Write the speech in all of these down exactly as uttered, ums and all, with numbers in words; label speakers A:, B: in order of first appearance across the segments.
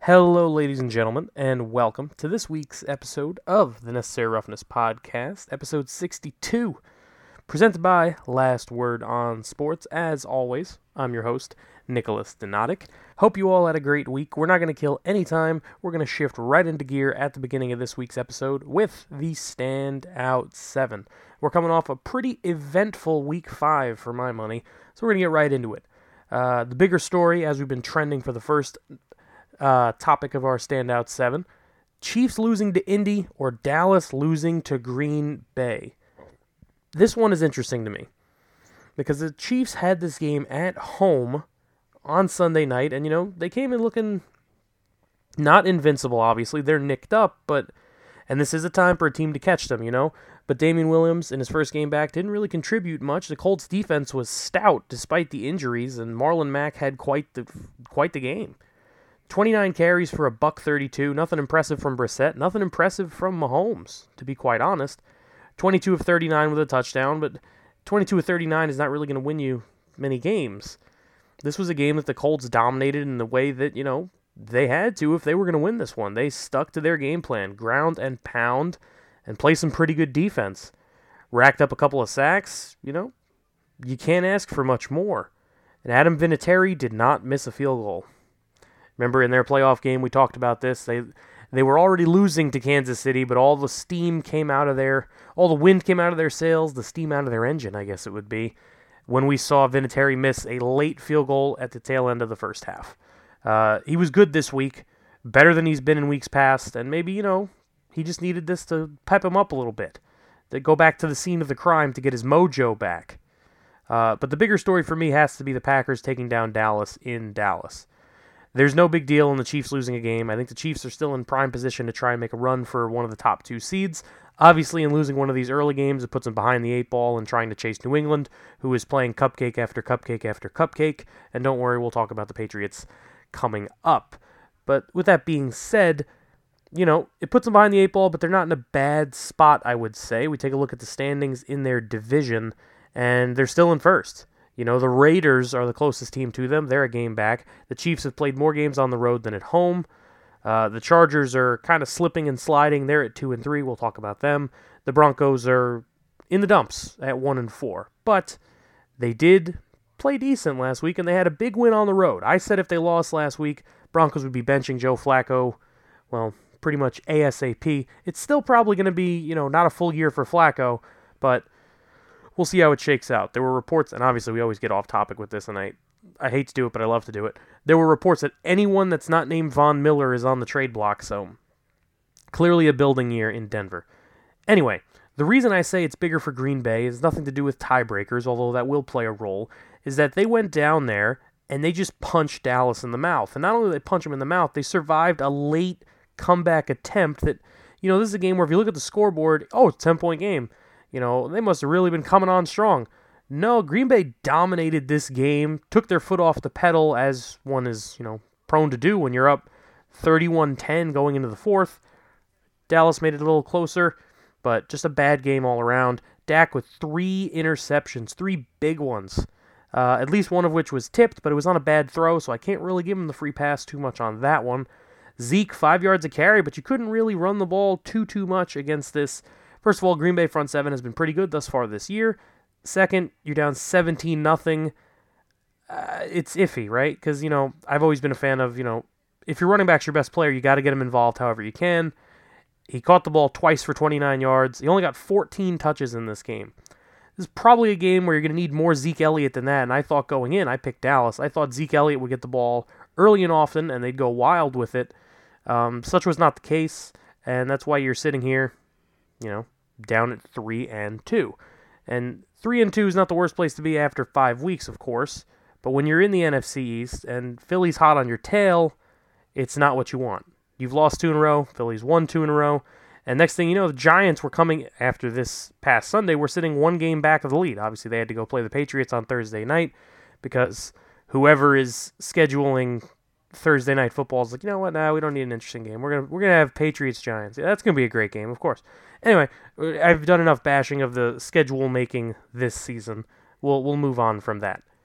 A: Hello, ladies and gentlemen, and welcome to this week's episode of the Necessary Roughness Podcast, episode sixty-two, presented by Last Word on Sports. As always, I'm your host, Nicholas Donatic. Hope you all had a great week. We're not going to kill any time. We're going to shift right into gear at the beginning of this week's episode with the Standout seven. We're coming off a pretty eventful week five for my money, so we're going to get right into it. Uh, the bigger story, as we've been trending for the first Uh, topic of our Standout seven, Chiefs losing to Indy or Dallas losing to Green Bay. This one is interesting to me because the Chiefs had this game at home on Sunday night, and, you know, they came in looking not invincible, obviously. They're nicked up, but, and this is a time for a team to catch them, you know, but Damian Williams in his first game back didn't really contribute much. The Colts defense was stout despite the injuries, and Marlon Mack had quite the, quite the game. twenty-nine carries for a buck thirty-two. Nothing impressive from Brissett. Nothing impressive from Mahomes, to be quite honest. twenty-two of thirty-nine with a touchdown, but twenty-two of thirty-nine is not really going to win you many games. This was a game that the Colts dominated in the way that, you know, they had to if they were going to win this one. They stuck to their game plan, ground and pound, and play some pretty good defense. Racked up a couple of sacks, you know, you can't ask for much more. And Adam Vinatieri did not miss a field goal. Remember in their playoff game, we talked about this. They they were already losing to Kansas City, but all the steam came out of their, all the wind came out of their sails, the steam out of their engine, I guess it would be, when we saw Vinatieri miss a late field goal at the tail end of the first half. Uh, he was good this week, better than he's been in weeks past, and maybe, you know, he just needed this to pep him up a little bit, to go back to the scene of the crime to get his mojo back. Uh, but the bigger story for me has to be the Packers taking down Dallas in Dallas. There's no big deal in the Chiefs losing a game. I think the Chiefs are still in prime position to try and make a run for one of the top two seeds. Obviously, in losing one of these early games, it puts them behind the eight ball and trying to chase New England, who is playing cupcake after cupcake after cupcake. And don't worry, we'll talk about the Patriots coming up. But with that being said, you know, it puts them behind the eight ball, but they're not in a bad spot, I would say. We take a look at the standings in their division, and they're still in first. You know, the Raiders are the closest team to them. They're a game back. The Chiefs have played more games on the road than at home. Uh, the Chargers are kind of slipping and sliding. They're at two and three. We'll talk about them. The Broncos are in the dumps at one and four. But they did play decent last week, and they had a big win on the road. I said if they lost last week, Broncos would be benching Joe Flacco, well, pretty much ASAP. It's still probably going to be, you know, not a full year for Flacco, but we'll see how it shakes out. There were reports, and obviously we always get off topic with this, and I, I hate to do it, but I love to do it. There were reports that anyone that's not named Von Miller is on the trade block, so clearly a building year in Denver. Anyway, the reason I say it's bigger for Green Bay is nothing to do with tiebreakers, although that will play a role, is that they went down there and they just punched Dallas in the mouth. And not only did they punch them in the mouth, they survived a late comeback attempt that, you know, this is a game where if you look at the scoreboard, oh, it's a ten-point game. You know, they must have really been coming on strong. No, Green Bay dominated this game, took their foot off the pedal, as one is, you know, prone to do when you're up thirty-one ten going into the fourth. Dallas made it a little closer, but just a bad game all around. Dak with three interceptions, three big ones, uh, at least one of which was tipped, but it was on a bad throw, so I can't really give him the free pass too much on that one. Zeke, five yards a carry, but you couldn't really run the ball too, too much against this. First of all, Green Bay front seven has been pretty good thus far this year. Second, you're down seventeen nothing. Uh, it's iffy, right? Because, you know, I've always been a fan of, you know, if your running back's your best player, you got to get him involved however you can. He caught the ball twice for twenty-nine yards. He only got fourteen touches in this game. This is probably a game where you're going to need more Zeke Elliott than that, and I thought going in, I picked Dallas. I thought Zeke Elliott would get the ball early and often, and they'd go wild with it. Um, such was not the case, and that's why you're sitting here, you know, down at three and two. And three and two is not the worst place to be after five weeks, of course. But when you're in the N F C East and Philly's hot on your tail, it's not what you want. You've lost two in a row. Philly's won two in a row. And next thing you know, the Giants were coming after this past Sunday. We're sitting one game back of the lead. Obviously, they had to go play the Patriots on Thursday night because whoever is scheduling Thursday night football is like, you know what? Nah, we don't need an interesting game. We're gonna we're gonna have Patriots Giants. Yeah, that's gonna be a great game, of course. Anyway, I've done enough bashing of the schedule making this season. We'll we'll move on from that.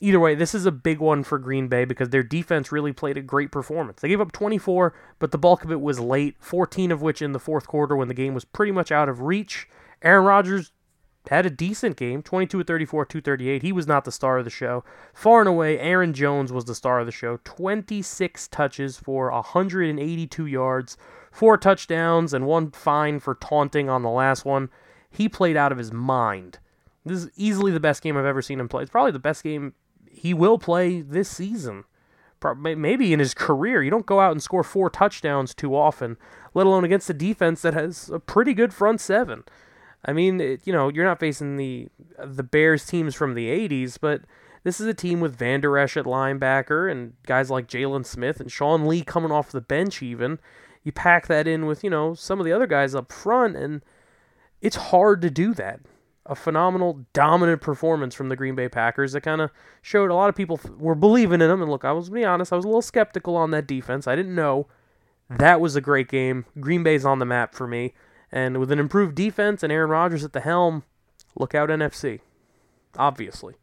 A: either way, this is a big one for Green Bay because their defense really played a great performance. They gave up twenty-four, but the bulk of it was late, fourteen of which in the fourth quarter when the game was pretty much out of reach. Aaron Rodgers had a decent game, twenty-two of thirty-four, two thirty-eight. He was not the star of the show. Far and away, Aaron Jones was the star of the show. twenty-six touches for one hundred eighty-two yards, four touchdowns, and one fine for taunting on the last one. He played out of his mind. This is easily the best game I've ever seen him play. It's probably the best game he will play this season. Maybe in his career. You don't go out and score four touchdowns too often, let alone against a defense that has a pretty good front seven. I mean, it, you know, you're not facing the the Bears teams from the eighties, but this is a team with Van Der Esch at linebacker and guys like Jalen Smith and Sean Lee coming off the bench even. You pack that in with, you know, some of the other guys up front, and it's hard to do that. A phenomenal, dominant performance from the Green Bay Packers that kind of showed a lot of people were believing in them. And look, I was to be honest, I was a little skeptical on that defense. I didn't know. That was a great game. Green Bay's on the map for me. And with an improved defense and Aaron Rodgers at the helm, look out N F C. Obviously.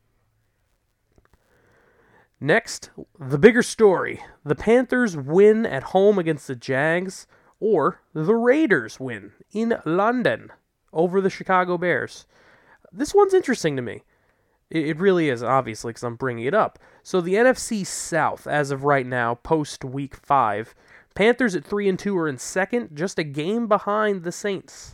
A: Next, the bigger story. The Panthers win at home against the Jags, or the Raiders win in London over the Chicago Bears. This one's interesting to me. It really is, obviously, because I'm bringing it up. So the N F C South, as of right now, post-week five, Panthers at three and two are in second, just a game behind the Saints.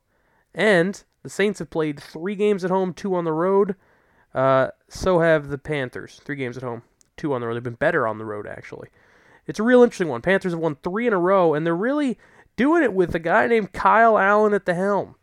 A: And the Saints have played three games at home, two on the road. Uh, so have the Panthers. Three games at home, two on the road. They've been better on the road, actually. It's a real interesting one. Panthers have won three in a row, and they're really doing it with a guy named Kyle Allen at the helm.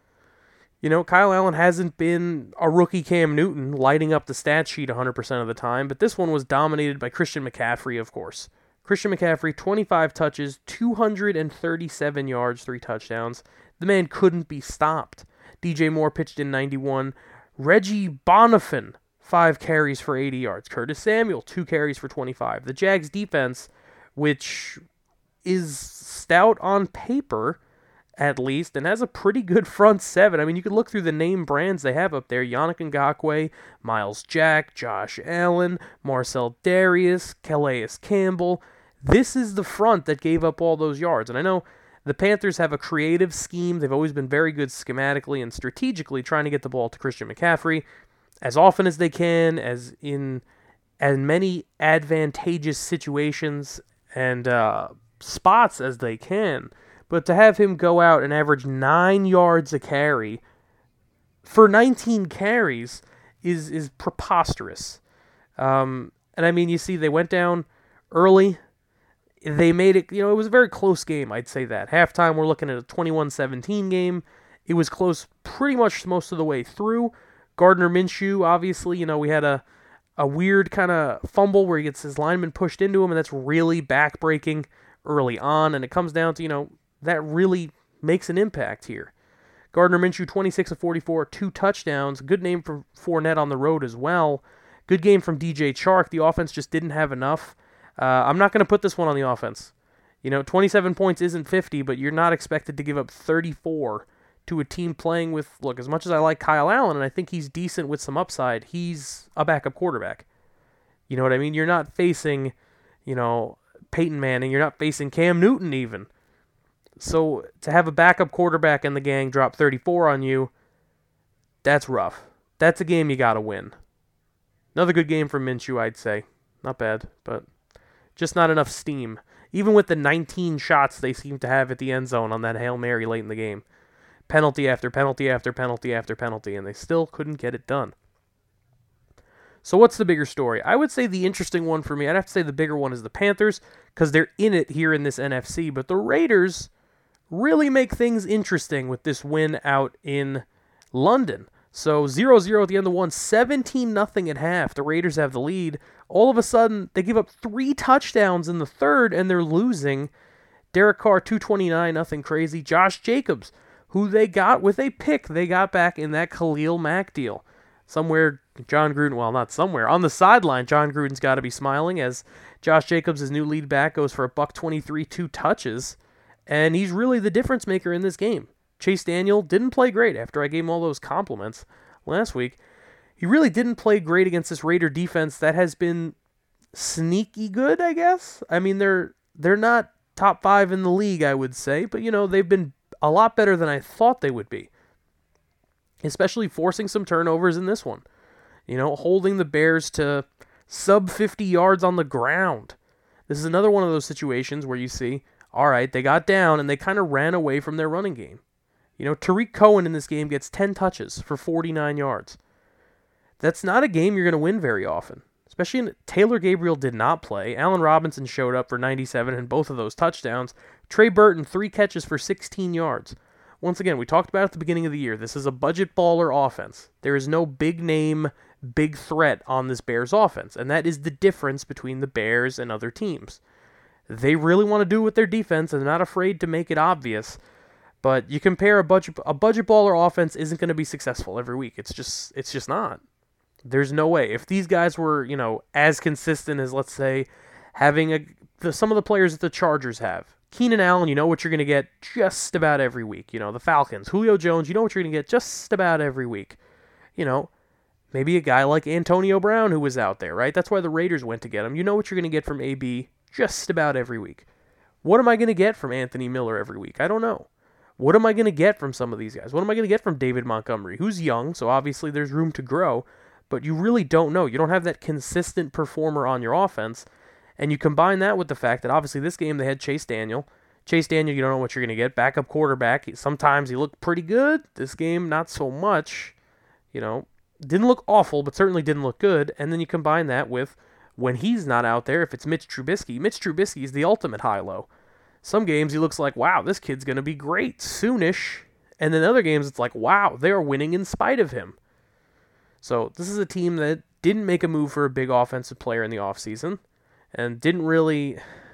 A: You know, Kyle Allen hasn't been a rookie Cam Newton lighting up the stat sheet one hundred percent of the time, but this one was dominated by Christian McCaffrey, of course. Christian McCaffrey, twenty-five touches, two hundred thirty-seven yards, three touchdowns. The man couldn't be stopped. D J Moore pitched in ninety-one. Reggie Bonifant, five carries for eighty yards. Curtis Samuel, two carries for twenty-five. The Jags defense, which is stout on paper, at least, and has a pretty good front seven. I mean, you could look through the name brands they have up there. Yannick Ngakoue, Miles Jack, Josh Allen, Marcel Darius, Calais Campbell. This is the front that gave up all those yards. And I know the Panthers have a creative scheme. They've always been very good schematically and strategically trying to get the ball to Christian McCaffrey as often as they can, as in as many advantageous situations and uh, spots as they can. But to have him go out and average nine yards a carry for nineteen carries is is preposterous. Um, and I mean, you see, they went down early. They made it, you know, it was a very close game, I'd say that. Halftime, we're looking at a twenty-one seventeen game. It was close pretty much most of the way through. Gardner Minshew, obviously, you know, we had a, a weird kind of fumble where he gets his lineman pushed into him, and that's really backbreaking early on. And it comes down to, you know, that really makes an impact here. Gardner Minshew, twenty-six of forty-four, two touchdowns. Good name for Fournette on the road as well. Good game from D J Chark. The offense just didn't have enough. Uh, I'm not going to put this one on the offense. You know, twenty-seven points isn't fifty, but you're not expected to give up thirty-four to a team playing with, look, as much as I like Kyle Allen, and I think he's decent with some upside, he's a backup quarterback. You know what I mean? You're not facing, you know, Peyton Manning. You're not facing Cam Newton even. So to have a backup quarterback in the gang drop thirty-four on you, that's rough. That's a game you got to win. Another good game from Minshew, I'd say. Not bad, but just not enough steam. Even with the nineteen shots they seem to have at the end zone on that Hail Mary late in the game. Penalty after penalty after penalty after penalty, and they still couldn't get it done. So what's the bigger story? I would say the interesting one for me, I'd have to say the bigger one is the Panthers, because they're in it here in this N F C, but the Raiders really make things interesting with this win out in London. So zero zero at the end of one, seventeen nothing at half. The Raiders have the lead. All of a sudden, they give up three touchdowns in the third, and they're losing. Derek Carr, two twenty-nine, nothing crazy. Josh Jacobs, who they got with a pick they got back in that Khalil Mack deal. Somewhere, John Gruden, well, not somewhere, on the sideline, John Gruden's got to be smiling as Josh Jacobs, his new lead back, goes for a buck twenty-three, two touches, and he's really the difference maker in this game. Chase Daniel didn't play great after I gave him all those compliments last week. he really didn't play great against this Raider defense that has been sneaky good, I guess. I mean, they're they're not top five in the league, I would say, but, you know, they've been a lot better than I thought they would be, especially forcing some turnovers in this one. You know, holding the Bears to sub fifty yards on the ground. This is another one of those situations where you see, all right, they got down and they kind of ran away from their running game. You know, Tariq Cohen in this game gets ten touches for forty-nine yards. That's not a game you're going to win very often. Especially in, Taylor Gabriel did not play. Allen Robinson showed up for ninety-seven and both of those touchdowns. Trey Burton, three catches for sixteen yards. Once again, we talked about at the beginning of the year, this is a budget baller offense. There is no big name, big threat on this Bears offense, and that is the difference between the Bears and other teams. They really want to do with their defense, and they're not afraid to make it obvious. But you compare a budget a budget baller offense isn't going to be successful every week. It's just it's just not. There's no way. If these guys were, you know, as consistent as, let's say, having a the, some of the players that the Chargers have. Keenan Allen, you know what you're going to get just about every week. You know, the Falcons. Julio Jones, you know what you're going to get just about every week. You know, maybe a guy like Antonio Brown who was out there, right? That's why the Raiders went to get him. You know what you're going to get from A B just about every week. What am I going to get from Anthony Miller every week? I don't know. What am I going to get from some of these guys? What am I going to get from David Montgomery, who's young, so obviously there's room to grow, but you really don't know. You don't have that consistent performer on your offense, and you combine that with the fact that obviously this game they had Chase Daniel. Chase Daniel, you don't know what you're going to get. Backup quarterback. Sometimes he looked pretty good. This game, not so much. You know, didn't look awful, but certainly didn't look good. And then you combine that with when he's not out there, if it's Mitch Trubisky. Mitch Trubisky is the ultimate high-low. Some games he looks like, wow, this kid's going to be great soonish. And then other games it's like, wow, they are winning in spite of him. So this is a team that didn't make a move for a big offensive player in the offseason and didn't really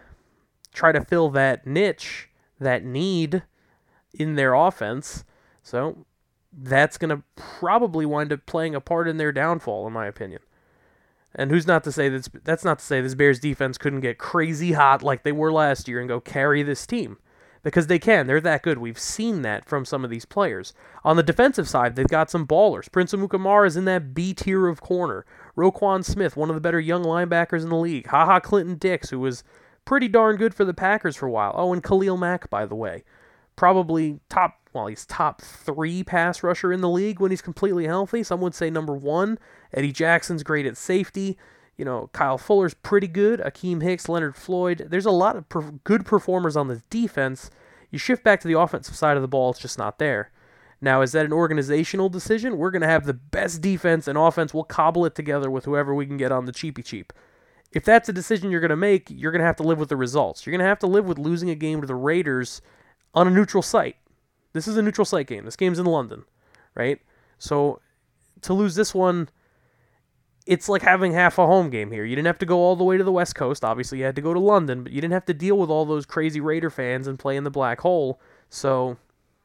A: try to fill that niche, that need in their offense. So that's going to probably wind up playing a part in their downfall, in my opinion. And who's not to say that's, that's not to say this Bears defense couldn't get crazy hot like they were last year and go carry this team. Because they can. They're that good. We've seen that from some of these players. On the defensive side, they've got some ballers. Prince Amukamara is in that B tier of corner. Roquan Smith, one of the better young linebackers in the league. HaHa Clinton Dix, who was pretty darn good for the Packers for a while. Oh, and Khalil Mack, by the way. Probably top, well, he's top three pass rusher in the league when he's completely healthy. Some would say number one. Eddie Jackson's great at safety. You know, Kyle Fuller's pretty good. Akeem Hicks, Leonard Floyd. There's a lot of per- good performers on the defense. You shift back to the offensive side of the ball, it's just not there. Now, is that an organizational decision? We're going to have the best defense and offense. We'll cobble it together with whoever we can get on the cheapy cheap. If that's a decision you're going to make, you're going to have to live with the results. You're going to have to live with losing a game to the Raiders on a neutral site. This is a neutral site game. This game's in London, right? So to lose this one, it's like having half a home game here. You didn't have to go all the way to the West Coast. Obviously, you had to go to London, but you didn't have to deal with all those crazy Raider fans and play in the black hole. So,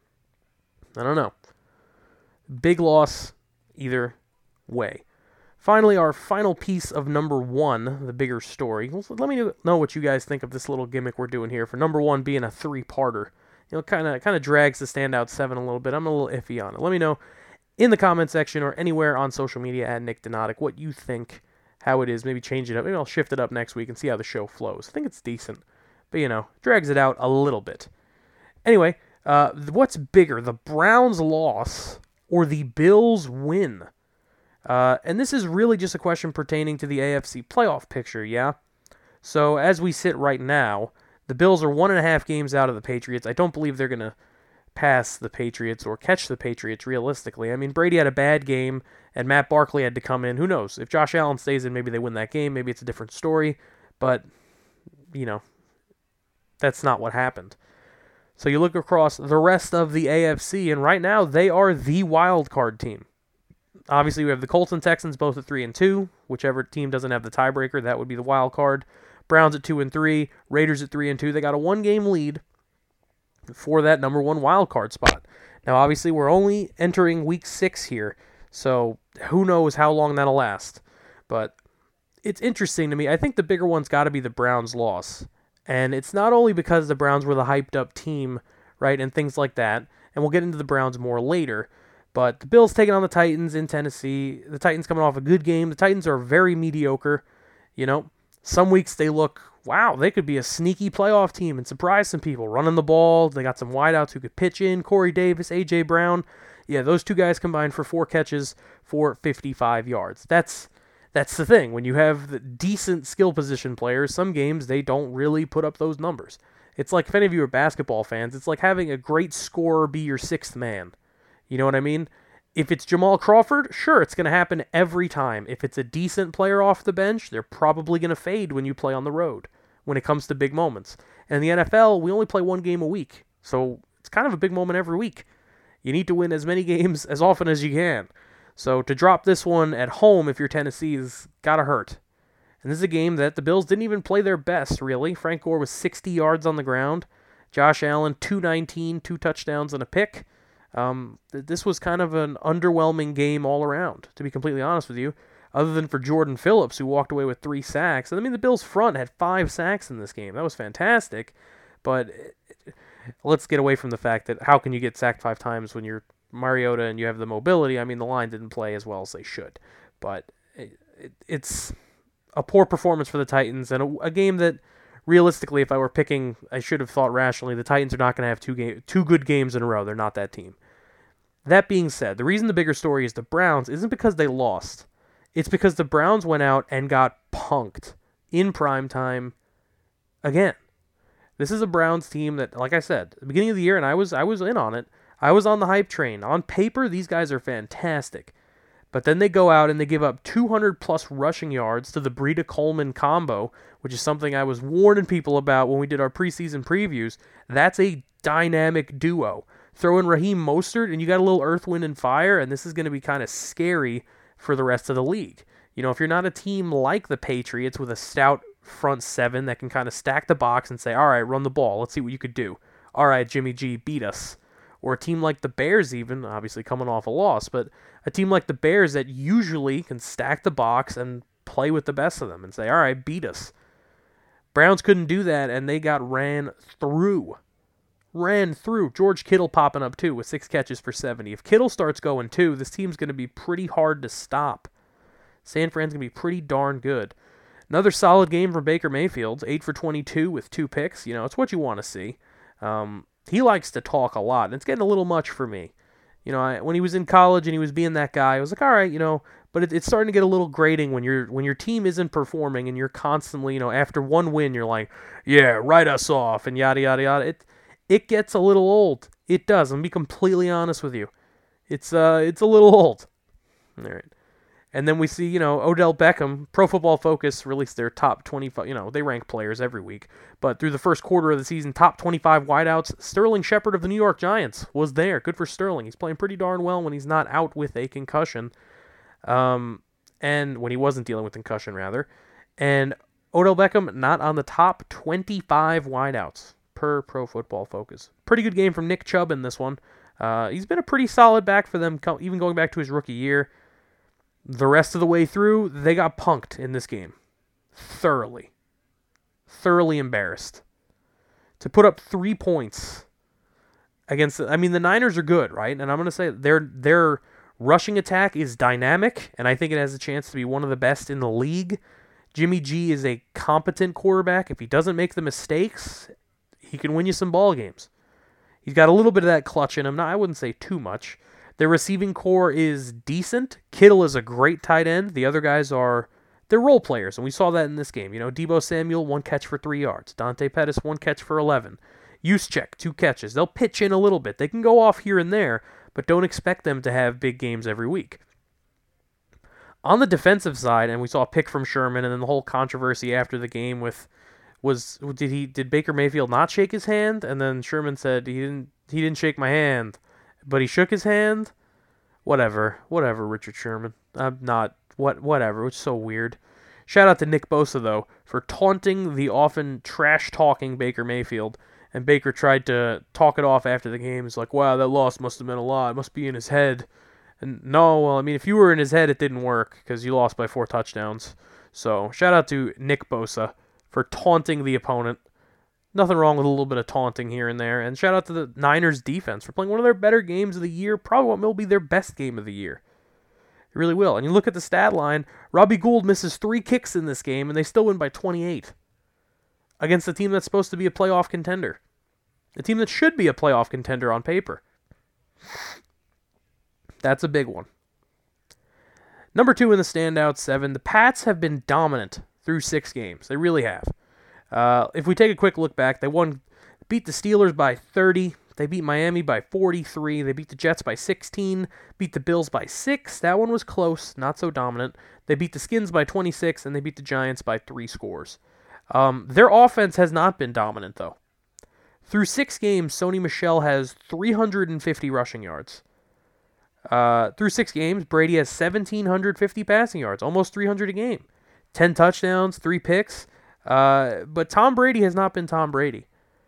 A: I don't know. Big loss either way. Finally, our final piece of number one, the bigger story. Let me know what you guys think of this little gimmick we're doing here for number one being a three-parter. You know, kind of kind of drags the standout seven a little bit. I'm a little iffy on it. Let me know in the comment section or anywhere on social media at Nick Donatic what you think, how it is. Maybe change it up. Maybe I'll shift it up next week and see how the show flows. I think it's decent, but you know, drags it out a little bit. Anyway, uh, what's bigger, the Browns' loss or the Bills' win? Uh, and this is really just a question pertaining to the A F C playoff picture, yeah? So as we sit right now, the Bills are one and a half games out of the Patriots. I don't believe they're going to pass the Patriots or catch the Patriots realistically. I mean, Brady had a bad game, and Matt Barkley had to come in. Who knows? If Josh Allen stays in, maybe they win that game. Maybe it's a different story. But, you know, that's not what happened. So you look across the rest of the A F C, and right now they are the wild card team. Obviously, we have the Colts and Texans both at three and two. Whichever team doesn't have the tiebreaker, that would be the wild card. Browns at two and three. Raiders at three and two. They got a one-game lead for that number one wild card spot. Now, obviously, we're only entering week six here, so who knows how long that'll last. But it's interesting to me. I think the bigger one's got to be the Browns' loss. And it's not only because the Browns were the hyped-up team, right, and things like that, and we'll get into the Browns more later, But the Bills taking on the Titans in Tennessee. The Titans coming off a good game. The Titans are very mediocre. You know, some weeks they look, wow, they could be a sneaky playoff team and surprise some people. Running the ball. They got some wideouts who could pitch in. Corey Davis, A J. Brown. Yeah, those two guys combined for four catches for fifty-five yards. That's that's the thing. When you have the decent skill position players, some games they don't really put up those numbers. It's like, if any of you are basketball fans, it's like having a great scorer be your sixth man. You know what I mean? If it's Jamal Crawford, sure, it's going to happen every time. If it's a decent player off the bench, they're probably going to fade when you play on the road when it comes to big moments. And in the N F L, we only play one game a week, so it's kind of a big moment every week. You need to win as many games as often as you can. So to drop this one at home if you're Tennessee is got to hurt. And this is a game that the Bills didn't even play their best, really. Frank Gore was sixty yards on the ground. Josh Allen, two nineteen, two touchdowns and a pick. Um, this was kind of an underwhelming game all around, to be completely honest with you, other than for Jordan Phillips, who walked away with three sacks. And I mean, the Bills' front had five sacks in this game. That was fantastic. But let's get away from the fact that how can you get sacked five times when you're Mariota and you have the mobility? I mean, the line didn't play as well as they should. But it, it, it's a poor performance for the Titans, and a, a game that, realistically, if I were picking, I should have thought rationally, the Titans are not going to have two game, two good games in a row. They're not that team. That being said, the reason the bigger story is the Browns isn't because they lost. It's because the Browns went out and got punked in primetime again. This is a Browns team that, like I said, at the beginning of the year, and I was I was in on it, I was on the hype train. On paper, these guys are fantastic. But then they go out and they give up two hundred plus rushing yards to the Breida Coleman combo, which is something I was warning people about when we did our preseason previews. That's a dynamic duo. Throw in Raheem Mostert, and you got a little earth, wind, and fire, and this is going to be kind of scary for the rest of the league. You know, if you're not a team like the Patriots with a stout front seven that can kind of stack the box and say, all right, run the ball, let's see what you could do. All right, Jimmy G, beat us. Or a team like the Bears even, obviously coming off a loss, but a team like the Bears that usually can stack the box and play with the best of them and say, all right, beat us. Browns couldn't do that, and they got ran through. Ran through. George Kittle popping up, too, with six catches for seventy. If Kittle starts going, too, this team's going to be pretty hard to stop. San Fran's going to be pretty darn good. Another solid game from Baker Mayfield, eight for twenty-two with two picks. You know, it's what you want to see. Um, he likes to talk a lot, and it's getting a little much for me. You know, I, when he was in college and he was being that guy, I was like, all right, you know, but it, it's starting to get a little grating when you're when your team isn't performing and you're constantly, you know, after one win, you're like, yeah, write us off and yada, yada, yada. It, it gets a little old. It does. I'm going to be completely honest with you. It's uh, it's a little old. All right. And then we see, you know, Odell Beckham, Pro Football Focus released their top twenty-five, you know, they rank players every week. But through the first quarter of the season, top twenty-five wideouts, Sterling Shepard of the New York Giants was there. Good for Sterling. He's playing pretty darn well when he's not out with a concussion. Um, and when he wasn't dealing with concussion, rather. And Odell Beckham not on the top twenty-five wideouts per Pro Football Focus. Pretty good game from Nick Chubb in this one. Uh, he's been a pretty solid back for them, even going back to his rookie year. The rest of the way through, they got punked in this game. Thoroughly. Thoroughly embarrassed. To put up three points against, I mean, the Niners are good, right? And I'm going to say their their rushing attack is dynamic, and I think it has a chance to be one of the best in the league. Jimmy G is a competent quarterback. If he doesn't make the mistakes, he can win you some ball games. He's got a little bit of that clutch in him. Now, I wouldn't say too much. Their receiving core is decent. Kittle is a great tight end. The other guys are, they're role players, and we saw that in this game. You know, Deebo Samuel, one catch for three yards. Dante Pettis, one catch for eleven. Juszczyk, two catches. They'll pitch in a little bit. They can go off here and there, but don't expect them to have big games every week. On the defensive side, and we saw a pick from Sherman, and then the whole controversy after the game with, was, did he, did Baker Mayfield not shake his hand? And then Sherman said, he didn't, he didn't shake my hand. But he shook his hand? Whatever. Whatever, Richard Sherman. I'm not... What? Whatever. It's so weird. Shout out to Nick Bosa, though, for taunting the often trash-talking Baker Mayfield. And Baker tried to talk it off after the game. He's like, wow, that loss must have meant a lot. It must be in his head. And no, well, I mean, if you were in his head, it didn't work because you lost by four touchdowns. So, shout out to Nick Bosa for taunting the opponent. Nothing wrong with a little bit of taunting here and there. And shout out to the Niners defense for playing one of their better games of the year. Probably what will be their best game of the year. It really will. And you look at the stat line, Robbie Gould misses three kicks in this game, and they still win by twenty-eight. Against a team that's supposed to be a playoff contender. A team that should be a playoff contender on paper. That's a big one. Number two in the standout seven, the Pats have been dominant through six games. They really have. Uh, if we take a quick look back, they won, beat the Steelers by thirty. They beat Miami by forty-three. They beat the Jets by sixteen. Beat the Bills by six. That one was close, not so dominant. They beat the Skins by twenty-six, and they beat the Giants by three scores. Um, their offense has not been dominant, though. Through six games, Sony Michel has three hundred fifty rushing yards. Uh, through six games, Brady has one thousand seven hundred fifty passing yards, almost three hundred a game. ten touchdowns, three picks. Uh, but Tom Brady has not been Tom Brady.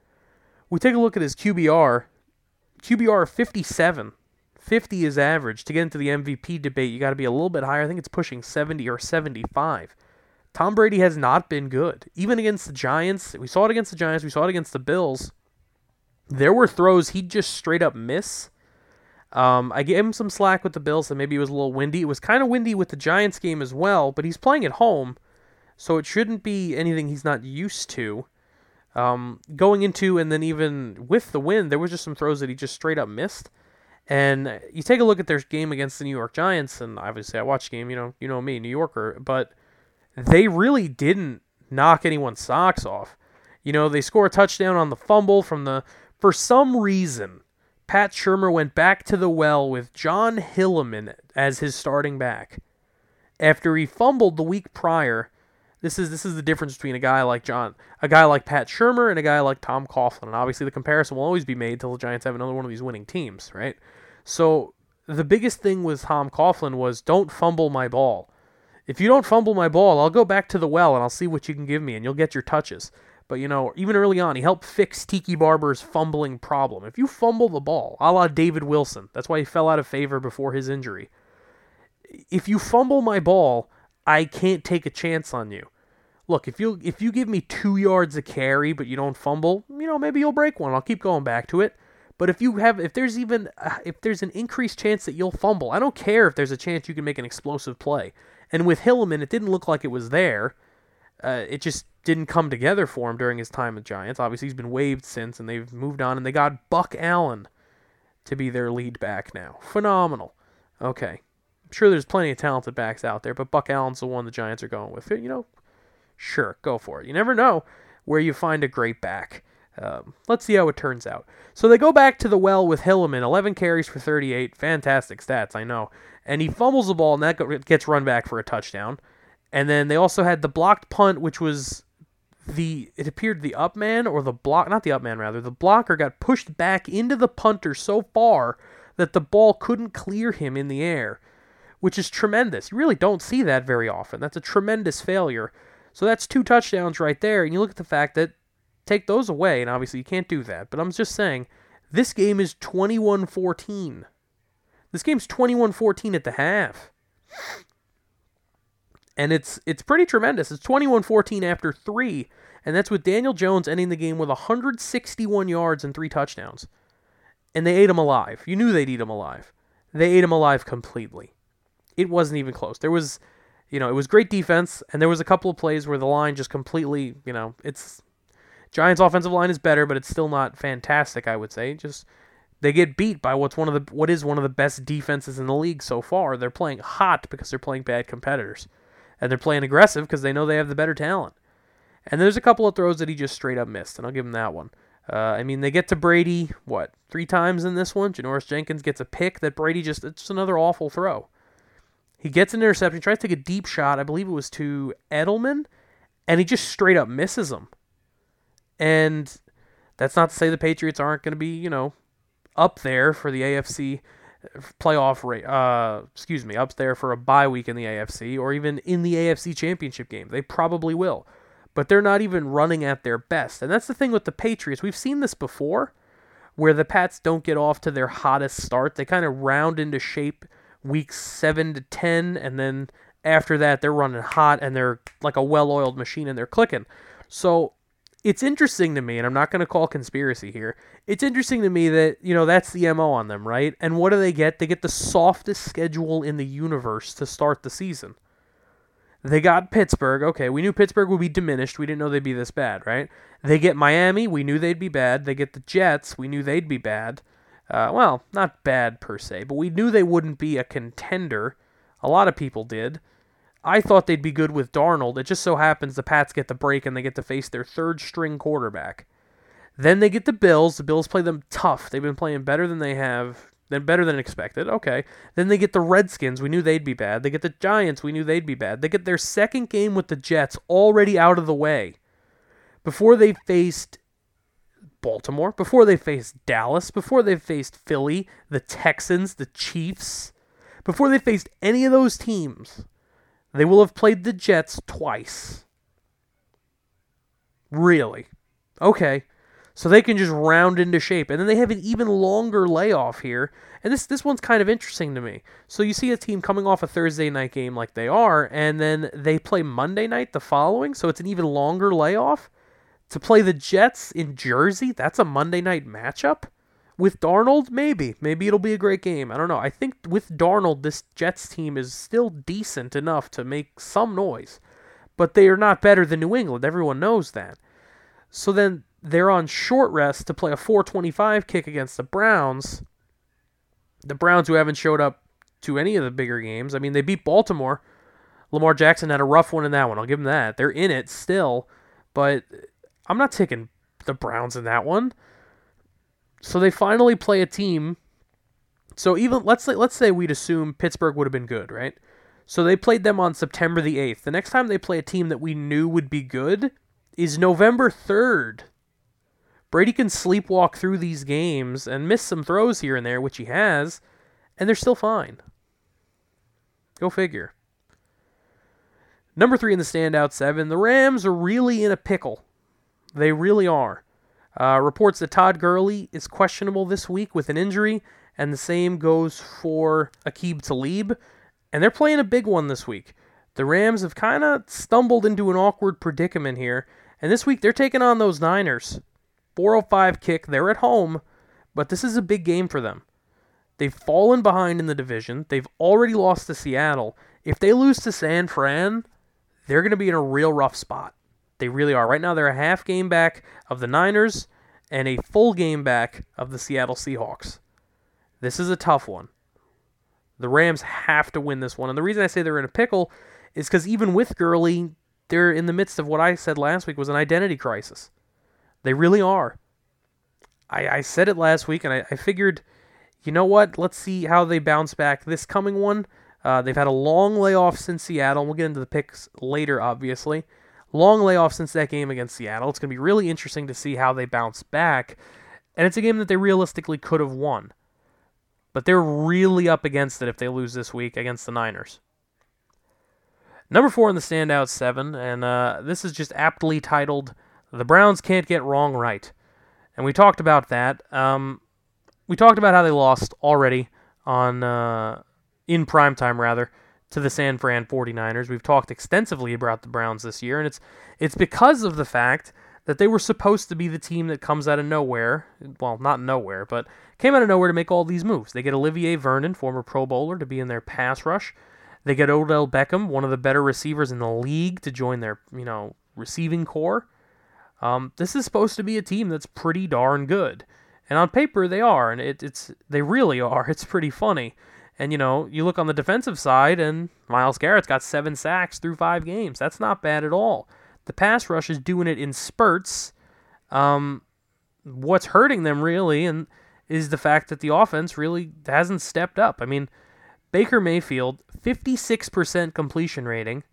A: We take a look at his Q B R. Q B R fifty-seven. fifty is average. To get into the M V P debate, you got to be a little bit higher. I think it's pushing seventy or seventy-five. Tom Brady has not been good. Even against the Giants. We saw it against the Giants. We saw it against the Bills. There were throws he'd just straight up miss. Um, I gave him some slack with the Bills, and maybe it was a little windy. It was kind of windy with the Giants game as well, but he's playing at home, so it shouldn't be anything he's not used to. Um, going into, and then even with the win, there was just some throws that he just straight up missed. And you take a look at their game against the New York Giants, and obviously I watched the game, you know, you know me, New Yorker, but they really didn't knock anyone's socks off. You know, they score a touchdown on the fumble from the, for some reason, Pat Shurmur went back to the well with John Hilliman as his starting back. After he fumbled the week prior, this is this is the difference between a guy like John, a guy like Pat Shurmur and a guy like Tom Coughlin. And obviously the comparison will always be made till the Giants have another one of these winning teams, right? So the biggest thing with Tom Coughlin was don't fumble my ball. If you don't fumble my ball, I'll go back to the well and I'll see what you can give me and you'll get your touches. But, you know, even early on, he helped fix Tiki Barber's fumbling problem. If you fumble the ball, a la David Wilson, that's why he fell out of favor before his injury. If you fumble my ball, I can't take a chance on you. Look, if you if you give me two yards a carry, but you don't fumble, you know, maybe you'll break one. I'll keep going back to it. But if you have, if there's even, uh, if there's an increased chance that you'll fumble, I don't care if there's a chance you can make an explosive play. And with Hilliman, it didn't look like it was there. Uh, it just didn't come together for him during his time with Giants. Obviously, he's been waived since, and they've moved on, and they got Buck Allen to be their lead back now. Phenomenal. Okay. I'm sure there's plenty of talented backs out there, but Buck Allen's the one the Giants are going with. You know, sure, go for it. You never know where you find a great back. Um, let's see how it turns out. So they go back to the well with Hilliman, eleven carries for thirty-eight. Fantastic stats, I know. And he fumbles the ball, and that gets run back for a touchdown. And then they also had the blocked punt, which was the, it appeared the up man, or the block, not the up man rather, the blocker got pushed back into the punter so far that the ball couldn't clear him in the air, which is tremendous. You really don't see that very often. That's a tremendous failure. So that's two touchdowns right there, and you look at the fact that, take those away, and obviously you can't do that, but I'm just saying, this game is twenty-one fourteen. This game's twenty-one fourteen at the half. And it's it's pretty tremendous. It's twenty-one fourteen after three, and that's with Daniel Jones ending the game with one hundred sixty-one yards and three touchdowns. And they ate him alive. You knew they'd eat him alive. They ate him alive completely. It wasn't even close. There was, you know, it was great defense, and there was a couple of plays where the line just completely, you know, it's, Giants' offensive line is better, but it's still not fantastic, I would say. Just, they get beat by what's one of the what is one of the best defenses in the league so far. They're playing hot because they're playing bad competitors. And they're playing aggressive because they know they have the better talent. And there's a couple of throws that he just straight up missed, and I'll give him that one. Uh, I mean, they get to Brady, what, three times in this one? Janoris Jenkins gets a pick that Brady just, it's just another awful throw. He gets an interception, tries to take a deep shot, I believe it was to Edelman, and he just straight up misses him. And that's not to say the Patriots aren't going to be, you know, up there for the A F C playoff rate, uh, excuse me, up there for a bye week in the A F C, or even in the A F C championship game. They probably will. But they're not even running at their best. And that's the thing with the Patriots. We've seen this before, where the Pats don't get off to their hottest start. They kind of round into shape weeks seven to ten, and then after that, they're running hot, and they're like a well-oiled machine, and they're clicking. So it's interesting to me, and I'm not going to call conspiracy here. It's interesting to me that, you know, that's the M O on them, right? And what do they get? They get the softest schedule in the universe to start the season. They got Pittsburgh. Okay, we knew Pittsburgh would be diminished. We didn't know they'd be this bad, right? They get Miami. We knew they'd be bad. They get the Jets. We knew they'd be bad. Uh, well, not bad per se, but we knew they wouldn't be a contender. A lot of people did. I thought they'd be good with Darnold. It just so happens the Pats get the break and they get to face their third-string quarterback. Then they get the Bills. The Bills play them tough. They've been playing better than they have, than better than expected. Okay. Then they get the Redskins. We knew they'd be bad. They get the Giants. We knew they'd be bad. They get their second game with the Jets already out of the way. Before they faced Baltimore, before they faced Dallas, before they faced Philly, the Texans, the Chiefs, before they faced any of those teams, they will have played the Jets twice. Really? Okay. So they can just round into shape. And then they have an even longer layoff here. And this this one's kind of interesting to me. So you see a team coming off a Thursday night game like they are, and then they play Monday night the following, so it's an even longer layoff. To play the Jets in Jersey, that's a Monday night matchup? With Darnold, maybe. Maybe it'll be a great game. I don't know. I think with Darnold, this Jets team is still decent enough to make some noise. But they are not better than New England. Everyone knows that. So then they're on short rest to play a four twenty-five kick against the Browns. The Browns who haven't showed up to any of the bigger games. I mean, they beat Baltimore. Lamar Jackson had a rough one in that one. I'll give them that. They're in it still. But I'm not taking the Browns in that one. So they finally play a team. So even let's say let's say we'd assume Pittsburgh would have been good, right? So they played them on September the eighth. The next time they play a team that we knew would be good is November third. Brady can sleepwalk through these games and miss some throws here and there, which he has, and they're still fine. Go figure. Number three in the standout seven, the Rams are really in a pickle. They really are. Uh, reports that Todd Gurley is questionable this week with an injury, and the same goes for Aqib Talib, and they're playing a big one this week. The Rams have kind of stumbled into an awkward predicament here, and this week they're taking on those Niners. four oh five kick, they're at home, but this is a big game for them. They've fallen behind in the division. They've already lost to Seattle. If they lose to San Fran, they're going to be in a real rough spot. They really are. Right now, they're a half game back of the Niners and a full game back of the Seattle Seahawks. This is a tough one. The Rams have to win this one. And the reason I say they're in a pickle is because even with Gurley, they're in the midst of what I said last week was an identity crisis. They really are. I, I said it last week, and I, I figured, you know what? Let's see how they bounce back this coming one. Uh, they've had a long layoff since Seattle. We'll get into the picks later, obviously. Long layoff since that game against Seattle. It's going to be really interesting to see how they bounce back. And it's a game that they realistically could have won. But they're really up against it if they lose this week against the Niners. Number four in the standout seven, and uh, this is just aptly titled, The Browns Can't Get Wrong Right. And we talked about that. Um, we talked about how they lost already on uh, in primetime, rather, to the San Fran forty-niners. We've talked extensively about the Browns this year, and it's it's because of the fact that they were supposed to be the team that comes out of nowhere. Well, not nowhere, but came out of nowhere to make all these moves. They get Olivier Vernon, former Pro Bowler, to be in their pass rush. They get Odell Beckham, one of the better receivers in the league, to join their, you know, receiving core. Um, this is supposed to be a team that's pretty darn good. And on paper, they are, and it, it's they really are. It's pretty funny. And, you know, you look on the defensive side, and Myles Garrett's got seven sacks through five games. That's not bad at all. The pass rush is doing it in spurts. Um, what's hurting them, really, and is the fact that the offense really hasn't stepped up. I mean, Baker Mayfield, fifty-six percent completion rating,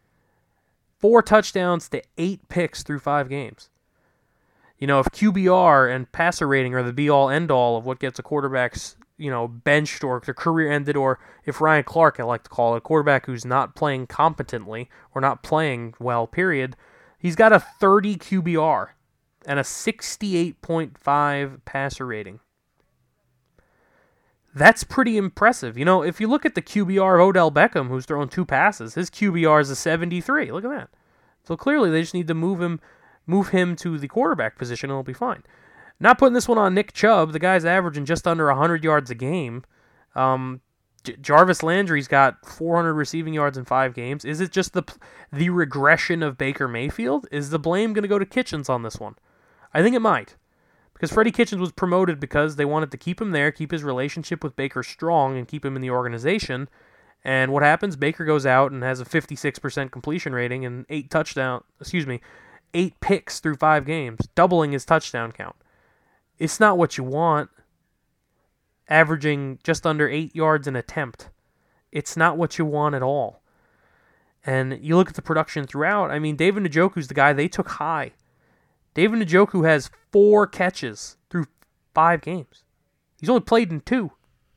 A: four touchdowns to eight picks through five games. You know, if Q B R and passer rating are the be-all, end-all of what gets a quarterback's, you know, benched or their career ended, or if Ryan Clark, I like to call it, a quarterback who's not playing competently or not playing well, period, he's got a thirty Q B R and a sixty-eight point five passer rating. That's pretty impressive. You know, if you look at the Q B R of Odell Beckham, who's thrown two passes, his Q B R is a seventy-three. Look at that. So clearly they just need to move him Move him to the quarterback position and it'll be fine. Not putting this one on Nick Chubb. The guy's averaging just under one hundred yards a game. Um, J- Jarvis Landry's got four hundred receiving yards in five games. Is it just the the regression of Baker Mayfield? Is the blame going to go to Kitchens on this one? I think it might. Because Freddie Kitchens was promoted because they wanted to keep him there, keep his relationship with Baker strong, and keep him in the organization. And what happens? Baker goes out and has a fifty-six percent completion rating and eight touchdown, excuse me, eight picks through five games, doubling his touchdown count. It's not what you want. Averaging just under eight yards an attempt. It's not what you want at all. And you look at the production throughout. I mean, David Njoku's the guy they took high. David Njoku has four catches through five games. He's only played in two.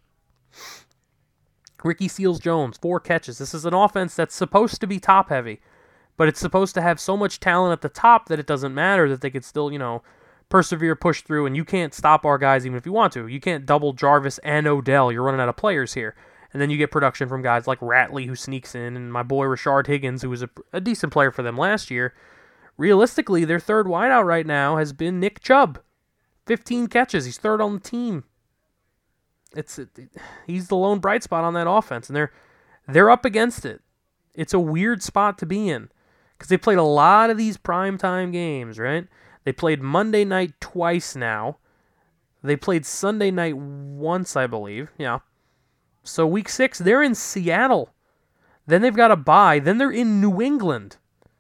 A: Ricky Seals-Jones, four catches. This is an offense that's supposed to be top-heavy, but it's supposed to have so much talent at the top that it doesn't matter, that they could still, you know, persevere, push through, and you can't stop our guys even if you want to. You can't double Jarvis and Odell. You're running out of players here. And then you get production from guys like Ratley, who sneaks in, and my boy Rashard Higgins, who was a, a decent player for them last year. Realistically, their third wideout right now has been Nick Chubb. fifteen catches. He's third on the team. It's it, he's the lone bright spot on that offense, and they're they're up against it. It's a weird spot to be in because they played a lot of these primetime games, right? They played Monday night twice now. They played Sunday night once, I believe. Yeah. So week six, they're in Seattle. Then they've got a bye. Then they're in New England.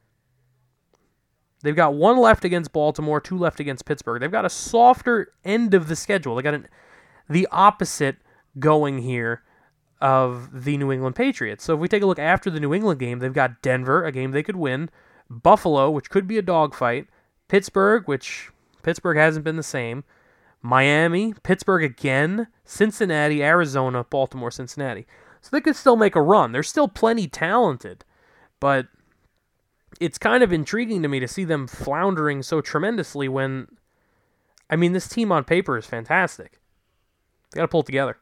A: They've got one left against Baltimore, two left against Pittsburgh. They've got a softer end of the schedule. They got an, the opposite going here of the New England Patriots. So if we take a look after the New England game, they've got Denver, a game they could win, Buffalo, which could be a dogfight, Pittsburgh, which Pittsburgh hasn't been the same, Miami, Pittsburgh again, Cincinnati, Arizona, Baltimore, Cincinnati. So they could still make a run. They're still plenty talented, but it's kind of intriguing to me to see them floundering so tremendously when, I mean, this team on paper is fantastic. They got to pull it together.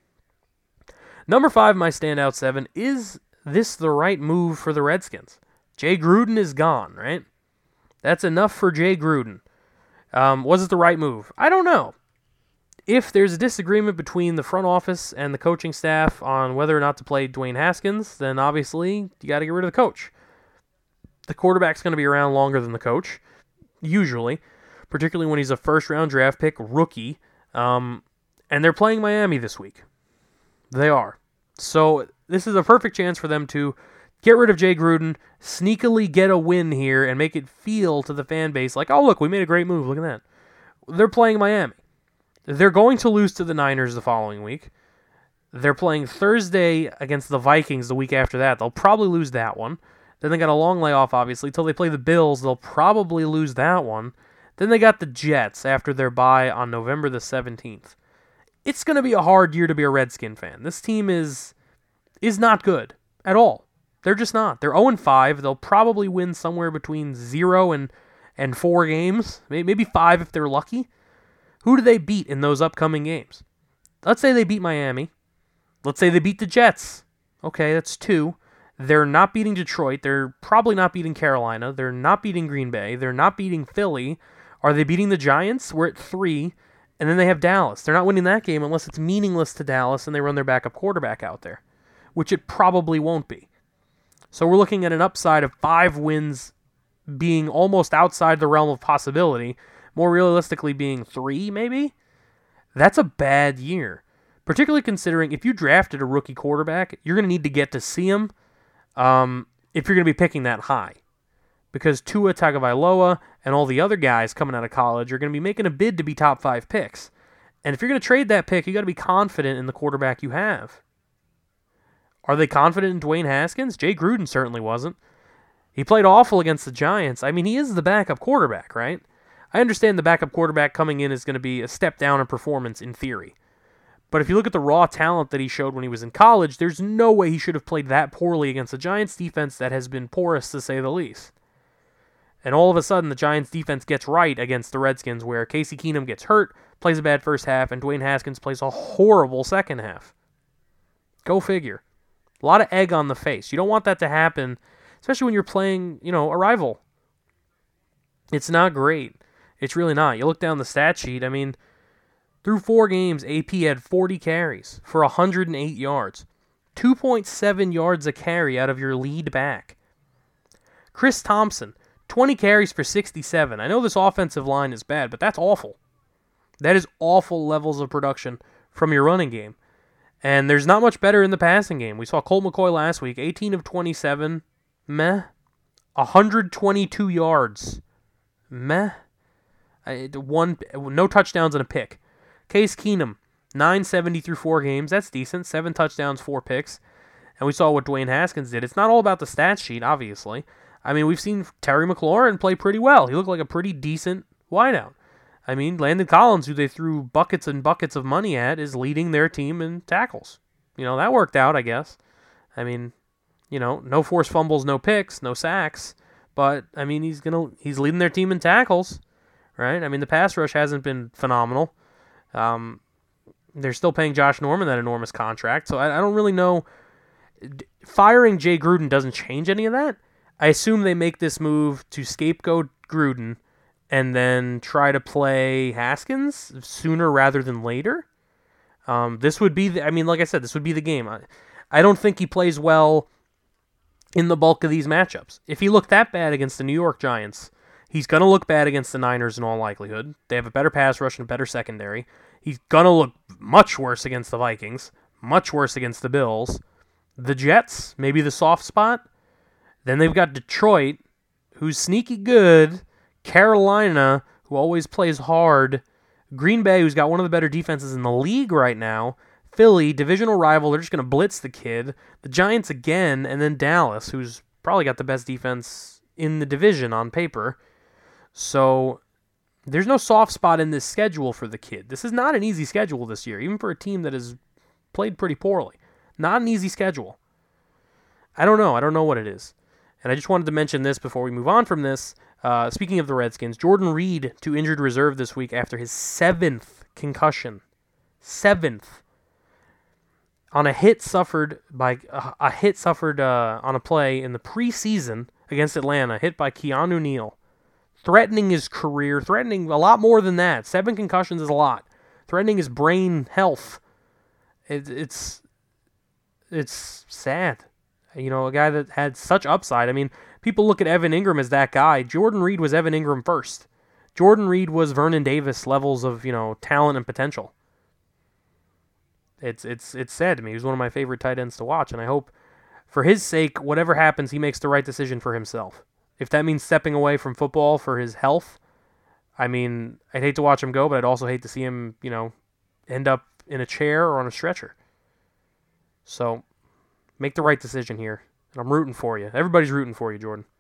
A: Number five, my standout seven. Is this the right move for the Redskins? Jay Gruden is gone, right? That's enough for Jay Gruden. Um, was it the right move? I don't know. If there's a disagreement between the front office and the coaching staff on whether or not to play Dwayne Haskins, then obviously you got to get rid of the coach. The quarterback's going to be around longer than the coach, usually, particularly when he's a first-round draft pick, rookie. Um, and they're playing Miami this week. They are. So this is a perfect chance for them to get rid of Jay Gruden, sneakily get a win here, and make it feel to the fan base like, oh, look, we made a great move. Look at that. They're playing Miami. They're going to lose to the Niners the following week. They're playing Thursday against the Vikings the week after that. They'll probably lose that one. Then they got a long layoff, obviously, till they play the Bills. They'll probably lose that one. Then they got the Jets after their bye on November the seventeenth. It's going to be a hard year to be a Redskin fan. This team is is not good at all. They're just not. They're oh and five. They'll probably win somewhere between zero and, and four games. Maybe five if they're lucky. Who do they beat in those upcoming games? Let's say they beat Miami. Let's say they beat the Jets. Okay, that's two. They're not beating Detroit. They're probably not beating Carolina. They're not beating Green Bay. They're not beating Philly. Are they beating the Giants? We're at three. And then they have Dallas. They're not winning that game unless it's meaningless to Dallas and they run their backup quarterback out there, which it probably won't be. So we're looking at an upside of five wins being almost outside the realm of possibility, more realistically being three, maybe? That's a bad year, particularly considering if you drafted a rookie quarterback, you're going to need to get to see him um, if you're going to be picking that high. Because Tua Tagovailoa and all the other guys coming out of college are going to be making a bid to be top five picks. And if you're going to trade that pick, you got to be confident in the quarterback you have. Are they confident in Dwayne Haskins? Jay Gruden certainly wasn't. He played awful against the Giants. I mean, he is the backup quarterback, right? I understand the backup quarterback coming in is going to be a step down in performance in theory. But if you look at the raw talent that he showed when he was in college, there's no way he should have played that poorly against a Giants defense that has been porous, to say the least. And all of a sudden, the Giants defense gets right against the Redskins, where Casey Keenum gets hurt, plays a bad first half, and Dwayne Haskins plays a horrible second half. Go figure. A lot of egg on the face. You don't want that to happen, especially when you're playing, you know, a rival. It's not great. It's really not. You look down the stat sheet, I mean, through four games, A P had forty carries for one hundred eight yards. two point seven yards a carry out of your lead back. Chris Thompson, twenty carries for sixty-seven. I know this offensive line is bad, but that's awful. That is awful levels of production from your running game. And there's not much better in the passing game. We saw Colt McCoy last week, eighteen of twenty-seven. Meh. one hundred twenty-two yards. Meh. One, no touchdowns and a pick. Case Keenum, nine seventy through four games. That's decent. Seven touchdowns, four picks. And we saw what Dwayne Haskins did. It's not all about the stat sheet, obviously. I mean, we've seen Terry McLaurin play pretty well. He looked like a pretty decent wideout. I mean, Landon Collins, who they threw buckets and buckets of money at, is leading their team in tackles. You know, that worked out, I guess. I mean, you know, no forced fumbles, no picks, no sacks. But, I mean, he's gonna he's leading their team in tackles, right? I mean, the pass rush hasn't been phenomenal. Um, they're still paying Josh Norman that enormous contract. So I, I don't really know. Firing Jay Gruden doesn't change any of that. I assume they make this move to scapegoat Gruden and then try to play Haskins sooner rather than later. Um, this would be, the, I mean, like I said, this would be the game. I, I don't think he plays well in the bulk of these matchups. If he looked that bad against the New York Giants, he's going to look bad against the Niners in all likelihood. They have a better pass rush and a better secondary. He's going to look much worse against the Vikings, much worse against the Bills. The Jets, maybe the soft spot. Then they've got Detroit, who's sneaky good. Carolina, who always plays hard. Green Bay, who's got one of the better defenses in the league right now. Philly, divisional rival, they're just going to blitz the kid. The Giants again, and then Dallas, who's probably got the best defense in the division on paper. So there's no soft spot in this schedule for the kid. This is not an easy schedule this year, even for a team that has played pretty poorly. Not an easy schedule. I don't know. I don't know what it is. And I just wanted to mention this before we move on from this. Uh, speaking of the Redskins, Jordan Reed to injured reserve this week after his seventh concussion. Seventh. On a hit suffered by uh, a hit suffered uh, on a play in the preseason against Atlanta, hit by Keanu Neal. Threatening his career, threatening a lot more than that. Seven concussions is a lot. Threatening his brain health. It, it's it's sad. You know, a guy that had such upside. I mean, people look at Evan Ingram as that guy. Jordan Reed was Evan Ingram first. Jordan Reed was Vernon Davis levels of, you know, talent and potential. It's it's it's sad to me. He was one of my favorite tight ends to watch, and I hope, for his sake, whatever happens, he makes the right decision for himself. If that means stepping away from football for his health, I mean, I'd hate to watch him go, but I'd also hate to see him, you know, end up in a chair or on a stretcher. So, make the right decision here. And I'm rooting for you. Everybody's rooting for you, Jordan.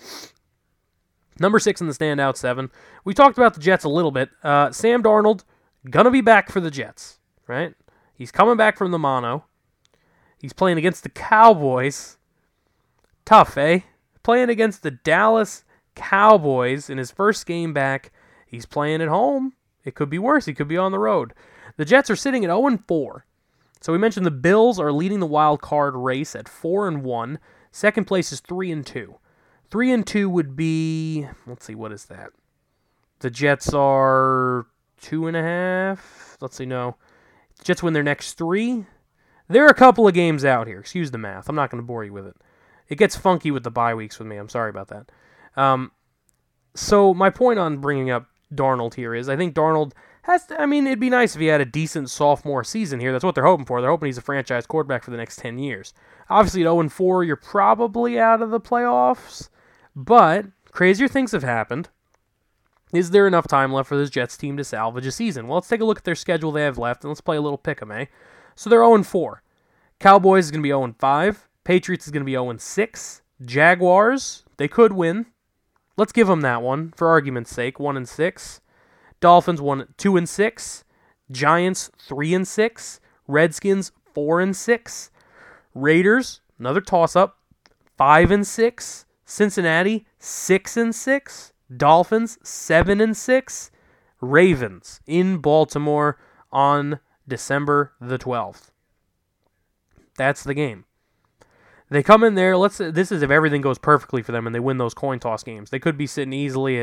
A: Number six in the standout seven. We talked about the Jets a little bit. Uh, Sam Darnold, gonna be back for the Jets, right? He's coming back from the mono. He's playing against the Cowboys. Tough, eh? Playing against the Dallas Cowboys in his first game back. He's playing at home. It could be worse. He could be on the road. The Jets are sitting at oh and four. So we mentioned the Bills are leading the wild card race at four and one. Second place is three and two. three and two would be, let's see, what is that? The Jets are two and a half. Let's see, no. Jets win their next three. They're a couple of games out here. Excuse the math. I'm not going to bore you with it. It gets funky with the bye weeks with me. I'm sorry about that. Um, so my point on bringing up Darnold here is I think Darnold has to, I mean, it'd be nice if he had a decent sophomore season here. That's what they're hoping for. They're hoping he's a franchise quarterback for the next ten years. Obviously, at oh and four, you're probably out of the playoffs. But crazier things have happened. Is there enough time left for this Jets team to salvage a season? Well, let's take a look at their schedule they have left, and let's play a little pick-em, eh? So they're oh and four. Cowboys is going to be oh and five. Patriots is going to be oh and six. Jaguars, they could win. Let's give them that one, for argument's sake, one and six. Dolphins, one, two and six. Giants, three and six. Redskins, four and six. Raiders, another toss-up, five and six. Cincinnati, six and six. Dolphins, seven and six. Ravens in Baltimore on December the twelfth. That's the game. They come in there. Let's. This is if everything goes perfectly for them and they win those coin toss games. They could be sitting easily at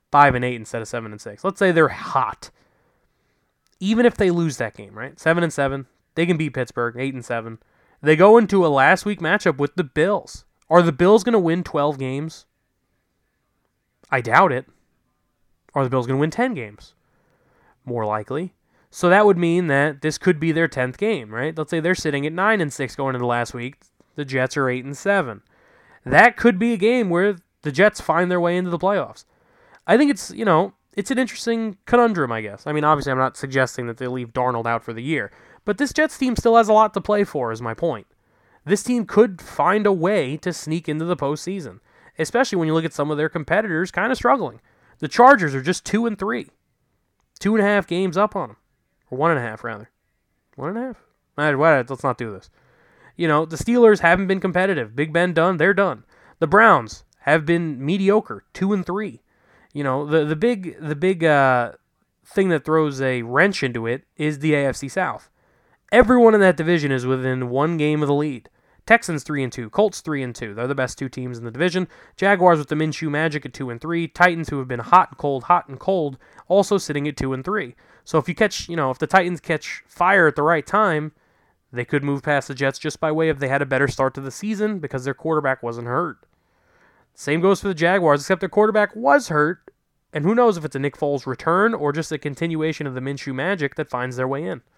A: five and eight instead of seven and six. Let's say they're hot. Even if they lose that game, right? seven and seven, they can beat Pittsburgh, eight and seven. They go into a last week matchup with the Bills. Are the Bills going to win twelve games? I doubt it. Are the Bills going to win ten games? More likely. So that would mean that this could be their tenth game, right? Let's say they're sitting at nine and six going into last week. The Jets are eight and seven. That could be a game where the Jets find their way into the playoffs. I think it's, you know, it's an interesting conundrum, I guess. I mean, obviously, I'm not suggesting that they leave Darnold out for the year, but this Jets team still has a lot to play for, is my point. This team could find a way to sneak into the postseason, especially when you look at some of their competitors kind of struggling. The Chargers are just two and three, two and a half games up on them, or one and a half rather, one and a half. All right, let's not do this. You know, the Steelers haven't been competitive. Big Ben done, they're done. The Browns have been mediocre, two and three. You know, the the big the big uh, thing that throws a wrench into it is the A F C South. Everyone in that division is within one game of the lead. Texans three and two, Colts three and two. They're the best two teams in the division. Jaguars with the Minshew Magic at two and three. Titans, who have been hot and cold, hot and cold, also sitting at two and three. So if you catch, you know, if the Titans catch fire at the right time, they could move past the Jets just by way of they had a better start to the season because their quarterback wasn't hurt. Same goes for the Jaguars, except their quarterback was hurt, and who knows if it's a Nick Foles return or just a continuation of the Minshew Magic that finds their way in.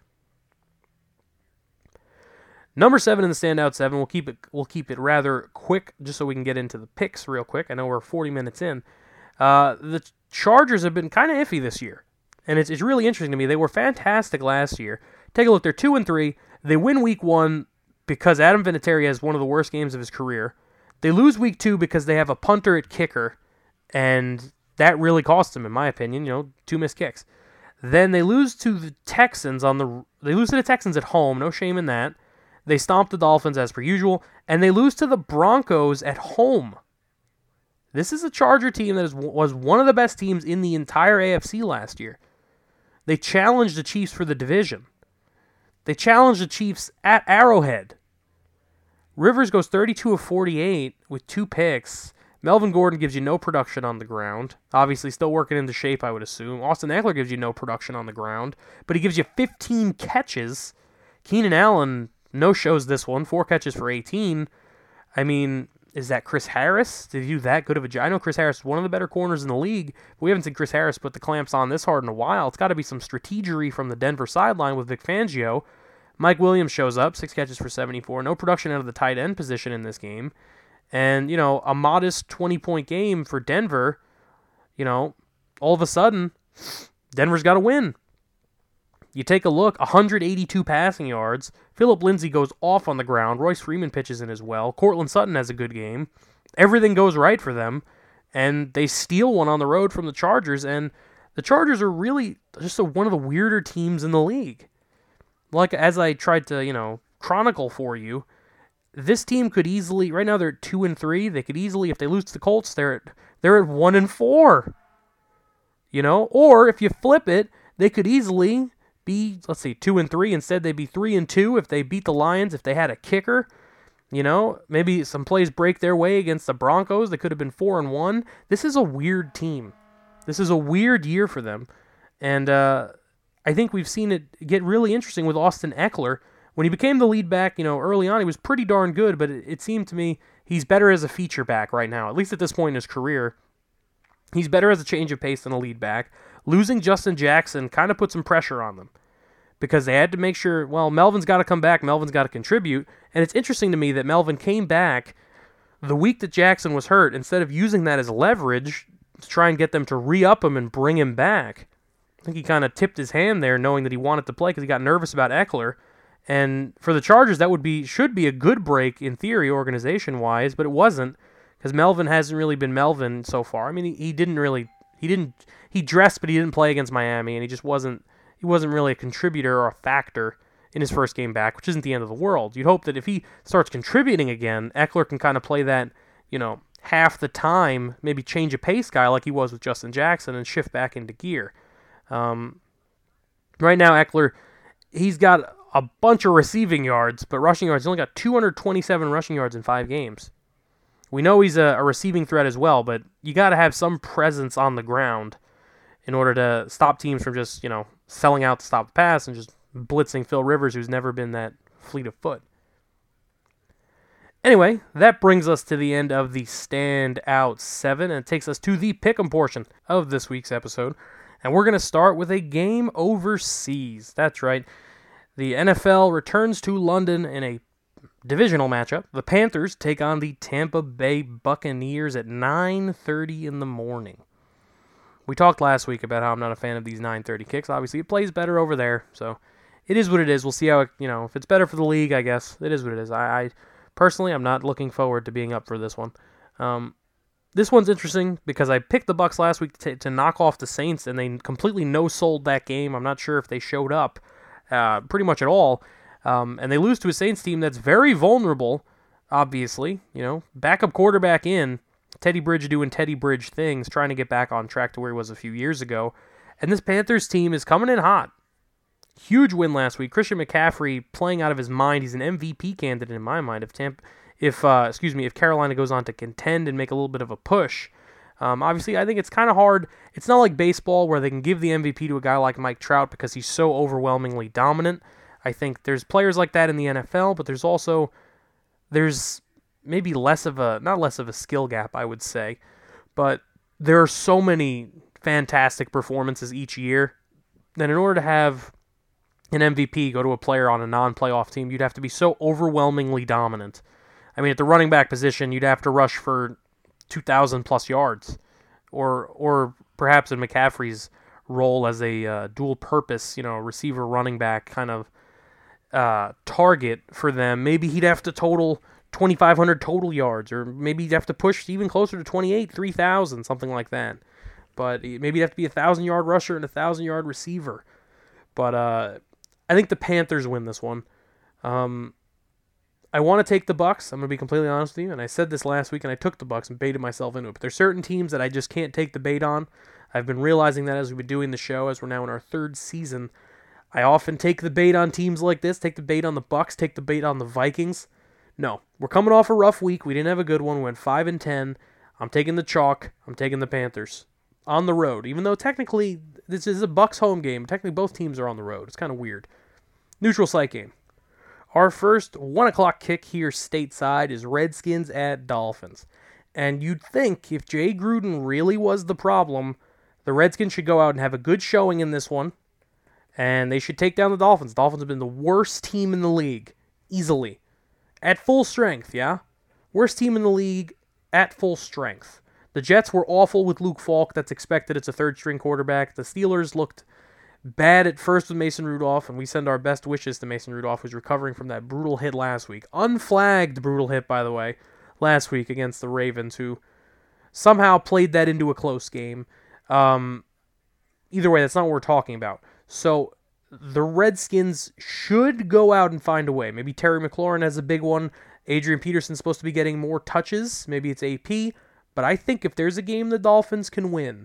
A: Number seven in the standout seven. We'll keep it. We'll keep it rather quick, just so we can get into the picks real quick. I know we're forty minutes in. Uh, the Chargers have been kind of iffy this year, and it's it's really interesting to me. They were fantastic last year. Take a look. They're two and three. They win week one because Adam Vinatieri has one of the worst games of his career. They lose week two because they have a punter at kicker, and that really cost them, in my opinion. You know, two missed kicks. Then they lose to the Texans on the. They lose to the Texans at home. No shame in that. They stomp the Dolphins as per usual, and they lose to the Broncos at home. This is a Charger team that is, was one of the best teams in the entire A F C last year. They challenged the Chiefs for the division. They challenged the Chiefs at Arrowhead. Rivers goes thirty-two of forty-eight with two picks. Melvin Gordon gives you no production on the ground. Obviously still working into shape, I would assume. Austin Eckler gives you no production on the ground, but he gives you fifteen catches. Keenan Allen no-shows this one, four catches for eighteen. I mean, is that Chris Harris? Did he do that good of a job? I know Chris Harris is one of the better corners in the league, but we haven't seen Chris Harris put the clamps on this hard in a while. It's got to be some strategery from the Denver sideline with Vic Fangio. Mike Williams shows up, six catches for seventy-four. No production out of the tight end position in this game. And, you know, a modest twenty-point game for Denver. You know, all of a sudden, Denver's got to win. You take a look, one hundred eighty-two passing yards. Phillip Lindsay goes off on the ground. Royce Freeman pitches in as well. Cortland Sutton has a good game. Everything goes right for them, and they steal one on the road from the Chargers, and the Chargers are really just a, one of the weirder teams in the league. Like, as I tried to, you know, chronicle for you, this team could easily, right now they're at two and three, they could easily, if they lose to the Colts, they're at, they're at one and four. You know, or if you flip it, they could easily be, let's see, two and three. Instead, they'd be three and two if they beat the Lions, if they had a kicker. You know, maybe some plays break their way against the Broncos. They could have been four and one. This is a weird team. This is a weird year for them. And uh, I think we've seen it get really interesting with Austin Eckler. When he became the lead back, you know, early on, he was pretty darn good, but it, it seemed to me he's better as a feature back right now, at least at this point in his career. He's better as a change of pace than a lead back. Losing Justin Jackson kind of put some pressure on them because they had to make sure, well, Melvin's got to come back, Melvin's got to contribute. And it's interesting to me that Melvin came back the week that Jackson was hurt. Instead of using that as leverage to try and get them to re-up him and bring him back, I think he kind of tipped his hand there knowing that he wanted to play because he got nervous about Eckler. And for the Chargers, that would be should be a good break in theory, organization-wise, but it wasn't because Melvin hasn't really been Melvin so far. I mean, he, he didn't really, he didn't, he dressed, but he didn't play against Miami, and he just wasn't, he wasn't really a contributor or a factor in his first game back, which isn't the end of the world. You'd hope that if he starts contributing again, Eckler can kind of play that, you know, half the time, maybe change a pace guy like he was with Justin Jackson and shift back into gear. Um, right now, Eckler, he's got a bunch of receiving yards, but rushing yards, he's only got two hundred twenty-seven rushing yards in five games. We know he's a, a receiving threat as well, but you got to have some presence on the ground in order to stop teams from just, you know, selling out to stop the pass and just blitzing Phil Rivers, who's never been that fleet of foot. Anyway, that brings us to the end of the Standout seven, and it takes us to the pick'em portion of this week's episode. And we're going to start with a game overseas. That's right. The N F L returns to London in a divisional matchup. The Panthers take on the Tampa Bay Buccaneers at nine thirty in the morning. We talked last week about how I'm not a fan of these nine thirty kicks. Obviously, it plays better over there, so it is what it is. We'll see how it, you know, if it's better for the league, I guess. It is what it is. I... I Personally, I'm not looking forward to being up for this one. Um, this one's interesting because I picked the Bucs last week to, to knock off the Saints, and they completely no-sold that game. I'm not sure if they showed up uh, pretty much at all. Um, and they lose to a Saints team that's very vulnerable, obviously. You know, backup quarterback in, Teddy Bridge doing Teddy Bridge things, trying to get back on track to where he was a few years ago. And this Panthers team is coming in hot. Huge win last week. Christian McCaffrey playing out of his mind. He's an M V P candidate in my mind. If Tampa, if uh, excuse me, if Carolina goes on to contend and make a little bit of a push, um, obviously I think it's kind of hard. It's not like baseball where they can give the M V P to a guy like Mike Trout because he's so overwhelmingly dominant. I think there's players like that in the N F L, but there's also there's maybe less of a not less of a skill gap, I would say, but there are so many fantastic performances each year that in order to have an M V P go to a player on a non-playoff team, you'd have to be so overwhelmingly dominant. I mean, at the running back position, you'd have to rush for two thousand plus yards, or or perhaps in McCaffrey's role as a uh, dual-purpose, you know, receiver running back kind of uh, target for them, maybe he'd have to total twenty-five hundred total yards, or maybe he'd have to push even closer to twenty-eight, three thousand, something like that. But maybe he'd have to be a one thousand-yard rusher and a one thousand-yard receiver. But uh, I think the Panthers win this one. Um, I want to take the Bucs. I'm going to be completely honest with you. And I said this last week, and I took the Bucs and baited myself into it. But there's certain teams that I just can't take the bait on. I've been realizing that as we've been doing the show, as we're now in our third season. I often take the bait on teams like this. Take the bait on the Bucs. Take the bait on the Vikings. No, we're coming off a rough week. We didn't have a good one. We went five and ten. I'm taking the chalk. I'm taking the Panthers on the road. Even though technically this is a Bucs home game. Technically both teams are on the road. It's kind of weird. Neutral site game. Our first one o'clock kick here stateside is Redskins at Dolphins. And you'd think if Jay Gruden really was the problem, the Redskins should go out and have a good showing in this one. And they should take down the Dolphins. The Dolphins have been the worst team in the league. Easily. At full strength, yeah? Worst team in the league at full strength. The Jets were awful with Luke Falk. That's expected. It's a third-string quarterback. The Steelers looked bad at first with Mason Rudolph, and we send our best wishes to Mason Rudolph, who's recovering from that brutal hit last week. Unflagged brutal hit, by the way, last week against the Ravens, who somehow played that into a close game. Um, either way, that's not what we're talking about. So the Redskins should go out and find a way. Maybe Terry McLaurin has a big one. Adrian Peterson's supposed to be getting more touches. Maybe it's A P. But I think if there's a game the Dolphins can win,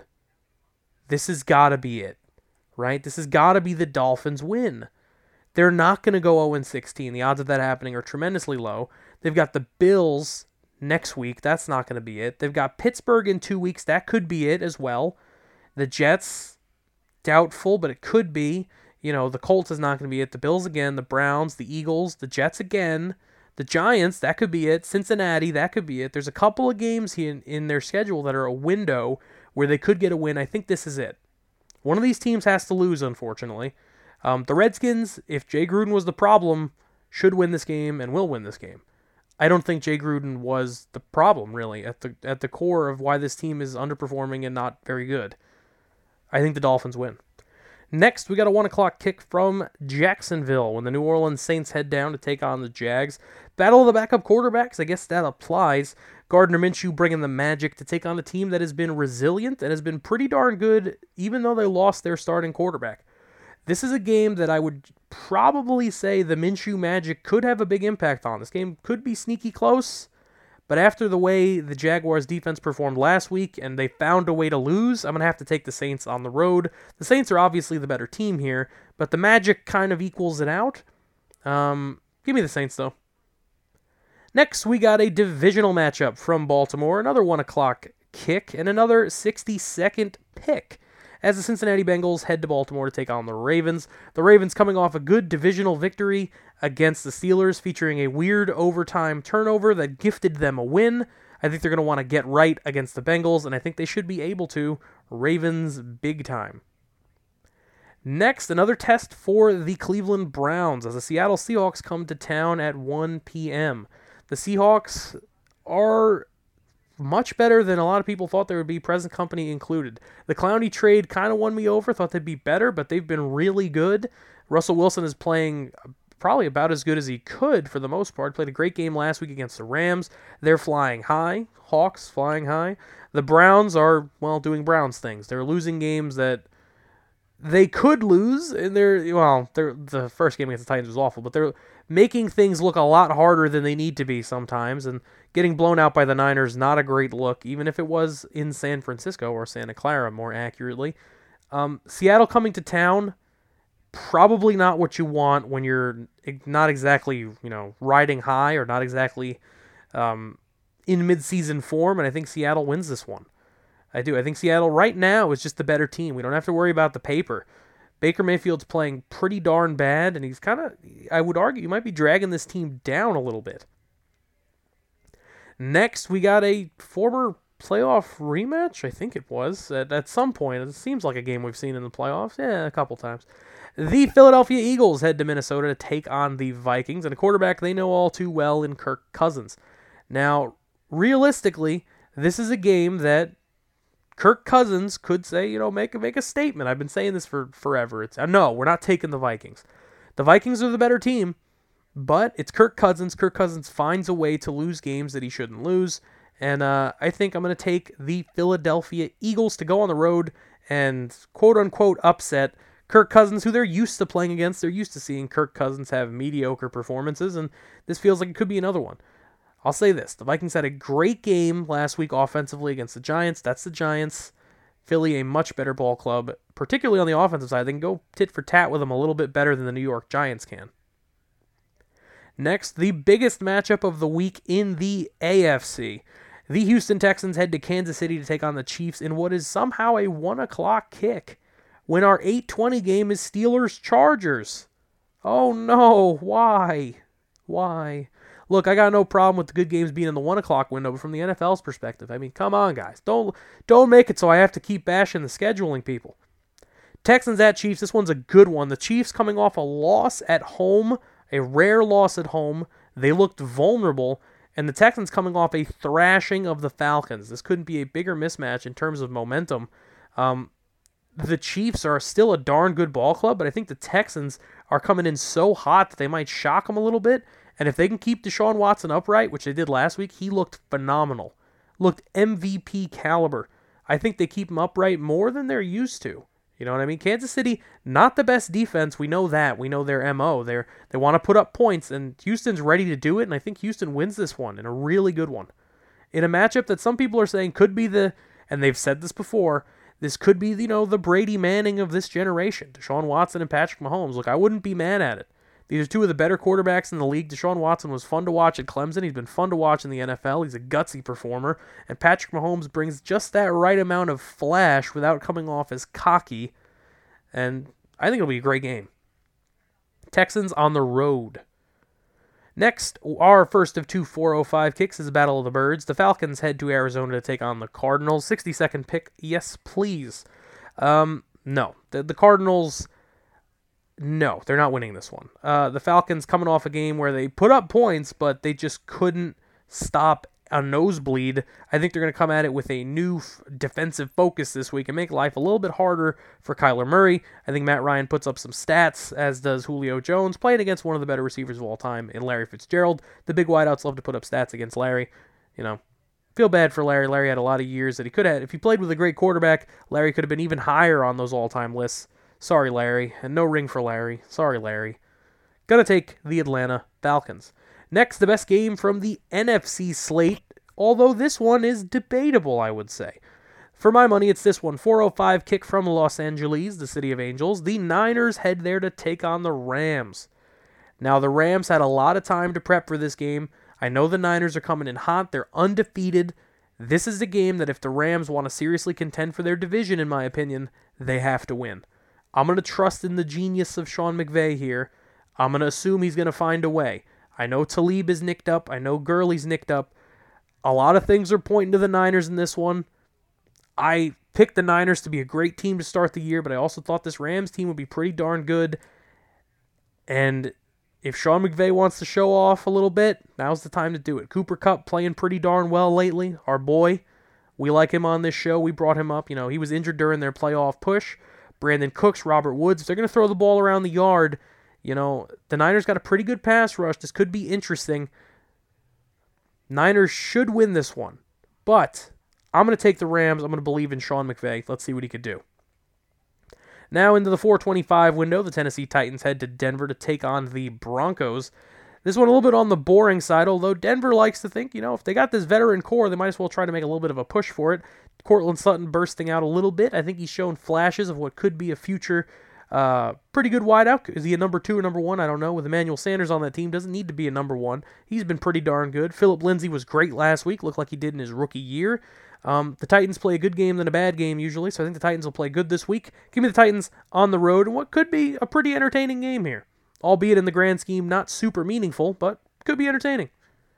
A: this has got to be it. Right? This has got to be the Dolphins' win. They're not going to go oh and sixteen. The odds of that happening are tremendously low. They've got the Bills next week. That's not going to be it. They've got Pittsburgh in two weeks. That could be it as well. The Jets, doubtful, but it could be. You know, the Colts is not going to be it. The Bills again. The Browns. The Eagles. The Jets again. The Giants, that could be it. Cincinnati, that could be it. There's a couple of games here in, in their schedule that are a window where they could get a win. I think this is it. One of these teams has to lose, unfortunately. Um, the Redskins, if Jay Gruden was the problem, should win this game and will win this game. I don't think Jay Gruden was the problem, really, at the at the core of why this team is underperforming and not very good. I think the Dolphins win. Next, we got a one o'clock kick from Jacksonville when the New Orleans Saints head down to take on the Jags. Battle of the backup quarterbacks, I guess that applies. Gardner Minshew bringing the magic to take on a team that has been resilient and has been pretty darn good, even though they lost their starting quarterback. This is a game that I would probably say the Minshew magic could have a big impact on. This game could be sneaky close, but after the way the Jaguars defense performed last week and they found a way to lose, I'm going to have to take the Saints on the road. The Saints are obviously the better team here, but the magic kind of equals it out. Um, give me the Saints, though. Next, we got a divisional matchup from Baltimore, another one o'clock kick, and another sixty-second pick, as the Cincinnati Bengals head to Baltimore to take on the Ravens. The Ravens coming off a good divisional victory against the Steelers, featuring a weird overtime turnover that gifted them a win. I think they're going to want to get right against the Bengals, and I think they should be able to. Ravens big time. Next, another test for the Cleveland Browns as the Seattle Seahawks come to town at one p.m. The Seahawks are much better than a lot of people thought they would be, present company included. The Clowney trade kind of won me over, thought they'd be better, but they've been really good. Russell Wilson is playing probably about as good as he could for the most part. Played a great game last week against the Rams. They're flying high. Hawks flying high. The Browns are, well, doing Browns things. They're losing games that they could lose, and they're, well, they're, the first game against the Titans was awful, but they're making things look a lot harder than they need to be sometimes, and getting blown out by the Niners, not a great look, even if it was in San Francisco, or Santa Clara, more accurately. Um, Seattle coming to town, probably not what you want when you're not exactly, you know, riding high, or not exactly um, in mid-season form, and I think Seattle wins this one. I do. I think Seattle right now is just the better team. We don't have to worry about the paper. Baker Mayfield's playing pretty darn bad, and he's kind of, I would argue, you might be dragging this team down a little bit. Next, we got a former playoff rematch, I think it was, at, at some point. It seems like a game we've seen in the playoffs. Yeah, a couple times. The Philadelphia Eagles head to Minnesota to take on the Vikings, and a quarterback they know all too well in Kirk Cousins. Now, realistically, this is a game that Kirk Cousins could say, you know, make a, make a statement. I've been saying this for forever. It's uh, no, we're not taking the Vikings. The Vikings are the better team, but it's Kirk Cousins. Kirk Cousins finds a way to lose games that he shouldn't lose, and uh, I think I'm going to take the Philadelphia Eagles to go on the road and quote-unquote upset Kirk Cousins, who they're used to playing against. They're used to seeing Kirk Cousins have mediocre performances, and this feels like it could be another one. I'll say this. The Vikings had a great game last week offensively against the Giants. That's the Giants. Philly, a much better ball club, particularly on the offensive side. They can go tit for tat with them a little bit better than the New York Giants can. Next, the biggest matchup of the week in the A F C. The Houston Texans head to Kansas City to take on the Chiefs in what is somehow a one o'clock kick, when our eight twenty game is Steelers-Chargers. Oh no, why? Why? Look, I got no problem with the good games being in the one o'clock window, but from the N F L's perspective, I mean, come on, guys. Don't don't make it so I have to keep bashing the scheduling people. Texans at Chiefs, this one's a good one. The Chiefs coming off a loss at home, a rare loss at home. They looked vulnerable, and the Texans coming off a thrashing of the Falcons. This couldn't be a bigger mismatch in terms of momentum. Um, the Chiefs are still a darn good ball club, but I think the Texans are coming in so hot that they might shock them a little bit. And if they can keep Deshaun Watson upright, which they did last week, he looked phenomenal. Looked M V P caliber. I think they keep him upright more than they're used to. You know what I mean? Kansas City, not the best defense. We know that. We know their M O. They're, they want to put up points, and Houston's ready to do it, and I think Houston wins this one, and a really good one. In a matchup that some people are saying could be the, and they've said this before, this could be, you know, the Brady Manning of this generation. Deshaun Watson and Patrick Mahomes. Look, I wouldn't be mad at it. These are two of the better quarterbacks in the league. Deshaun Watson was fun to watch at Clemson. He's been fun to watch in the N F L. He's a gutsy performer. And Patrick Mahomes brings just that right amount of flash without coming off as cocky. And I think it'll be a great game. Texans on the road. Next, our first of two four oh five kicks is the Battle of the Birds. The Falcons head to Arizona to take on the Cardinals. sixty-second pick, yes, please. Um, no, the, the Cardinals... No, they're not winning this one. Uh, the Falcons coming off a game where they put up points, but they just couldn't stop a nosebleed. I think they're going to come at it with a new f- defensive focus this week and make life a little bit harder for Kyler Murray. I think Matt Ryan puts up some stats, as does Julio Jones, playing against one of the better receivers of all time in Larry Fitzgerald. The big wideouts love to put up stats against Larry. You know, feel bad for Larry. Larry had a lot of years that he could have. If he played with a great quarterback, Larry could have been even higher on those all-time lists. Sorry, Larry. And no ring for Larry. Sorry, Larry. Gonna take the Atlanta Falcons. Next, the best game from the N F C slate, although this one is debatable, I would say. For my money, it's this one. four oh five kick from Los Angeles, the City of Angels. The Niners head there to take on the Rams. Now, the Rams had a lot of time to prep for this game. I know the Niners are coming in hot. They're undefeated. This is a game that if the Rams want to seriously contend for their division, in my opinion, they have to win. I'm going to trust in the genius of Sean McVay here. I'm going to assume he's going to find a way. I know Talib is nicked up. I know Gurley's nicked up. A lot of things are pointing to the Niners in this one. I picked the Niners to be a great team to start the year, but I also thought this Rams team would be pretty darn good. And if Sean McVay wants to show off a little bit, now's the time to do it. Cooper Kupp playing pretty darn well lately. Our boy, we like him on this show. We brought him up. You know, he was injured during their playoff push. Brandon Cooks, Robert Woods, if they're going to throw the ball around the yard, you know, the Niners got a pretty good pass rush. This could be interesting. Niners should win this one, but I'm going to take the Rams. I'm going to believe in Sean McVay. Let's see what he could do. Now into the four twenty-five window, the Tennessee Titans head to Denver to take on the Broncos. This one a little bit on the boring side, although Denver likes to think, you know, if they got this veteran core, they might as well try to make a little bit of a push for it. Cortland Sutton bursting out a little bit. I think he's shown flashes of what could be a future uh, pretty good wideout. Is he a number two or number one? I don't know. With Emmanuel Sanders on that team, doesn't need to be a number one. He's been pretty darn good. Phillip Lindsay was great last week. Looked like he did in his rookie year. Um, the Titans play a good game than a bad game usually, so I think the Titans will play good this week. Give me the Titans on the road in what could be a pretty entertaining game here. Albeit in the grand scheme, not super meaningful, but could be entertaining.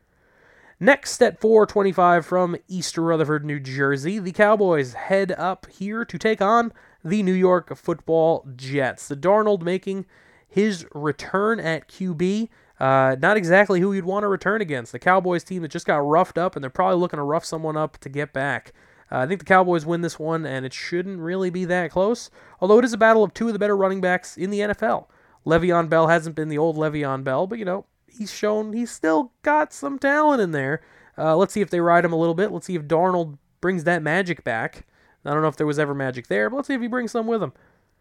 A: Next at four twenty-five from East Rutherford, New Jersey, the Cowboys head up here to take on the New York Football Jets. The Darnold making his return at Q B. Uh, not exactly who you'd want to return against. The Cowboys team that just got roughed up, and they're probably looking to rough someone up to get back. Uh, I think the Cowboys win this one, and it shouldn't really be that close, although it is a battle of two of the better running backs in the N F L. Le'Veon Bell hasn't been the old Le'Veon Bell, but, you know, he's shown he's still got some talent in there. Uh, let's see if they ride him a little bit. Let's see if Darnold brings that magic back. I don't know if there was ever magic there, but let's see if he brings some with him.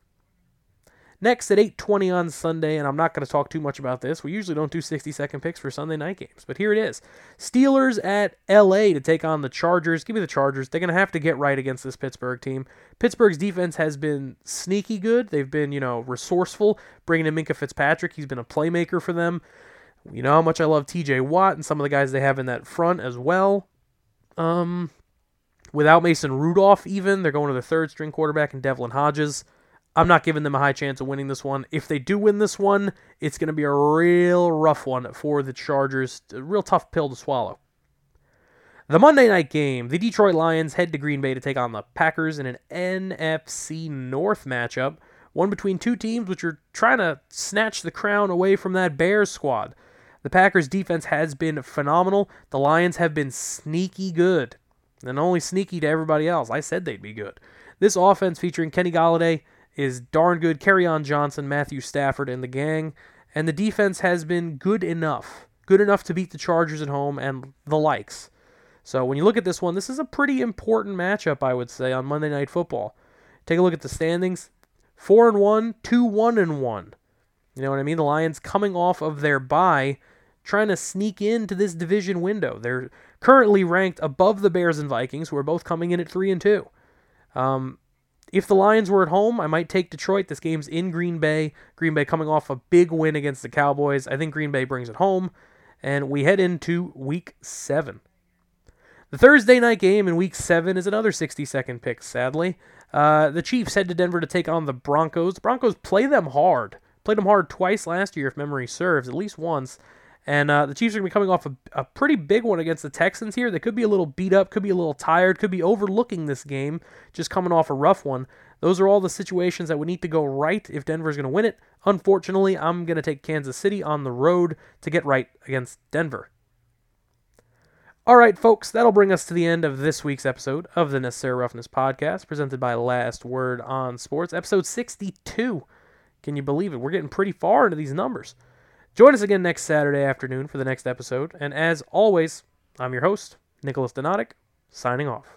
A: Next at eight twenty on Sunday, and I'm not going to talk too much about this. We usually don't do sixty-second picks for Sunday night games, but here it is. Steelers at L A to take on the Chargers. Give me the Chargers. They're going to have to get right against this Pittsburgh team. Pittsburgh's defense has been sneaky good. They've been, you know, resourceful, bringing in Minkah Fitzpatrick. He's been a playmaker for them. You know how much I love T J Watt and some of the guys they have in that front as well. Um, without Mason Rudolph even, they're going to the third string quarterback in Devlin Hodges. I'm not giving them a high chance of winning this one. If they do win this one, it's going to be a real rough one for the Chargers. A real tough pill to swallow. The Monday night game, the Detroit Lions head to Green Bay to take on the Packers in an N F C North matchup. One between two teams which are trying to snatch the crown away from that Bears squad. The Packers' defense has been phenomenal. The Lions have been sneaky good. And only sneaky to everybody else. I said they'd be good. This offense featuring Kenny Golladay is darn good. Kerryon Johnson, Matthew Stafford, and the gang. And the defense has been good enough. Good enough to beat the Chargers at home and the likes. So when you look at this one, this is a pretty important matchup, I would say, on Monday Night Football. Take a look at the standings. four and one, two one and one. You know what I mean? The Lions coming off of their bye, trying to sneak into this division window. They're currently ranked above the Bears and Vikings, who are both coming in at three and two. Um... If the Lions were at home, I might take Detroit. This game's in Green Bay. Green Bay coming off a big win against the Cowboys. I think Green Bay brings it home, and we head into Week seven. The Thursday night game in Week seven is another sixty-second pick, sadly. Uh, the Chiefs head to Denver to take on the Broncos. The Broncos play them hard. Played them hard twice last year, if memory serves, at least once. And uh, the Chiefs are going to be coming off a, a pretty big one against the Texans here. They could be a little beat up, could be a little tired, could be overlooking this game, just coming off a rough one. Those are all the situations that would need to go right if Denver's going to win it. Unfortunately, I'm going to take Kansas City on the road to get right against Denver. All right, folks, that'll bring us to the end of this week's episode of the Necessary Roughness Podcast, presented by Last Word on Sports, episode sixty-two. Can you believe it? We're getting pretty far into these numbers. Join us again next Saturday afternoon for the next episode. And as always, I'm your host, Nicholas Donatic, signing off.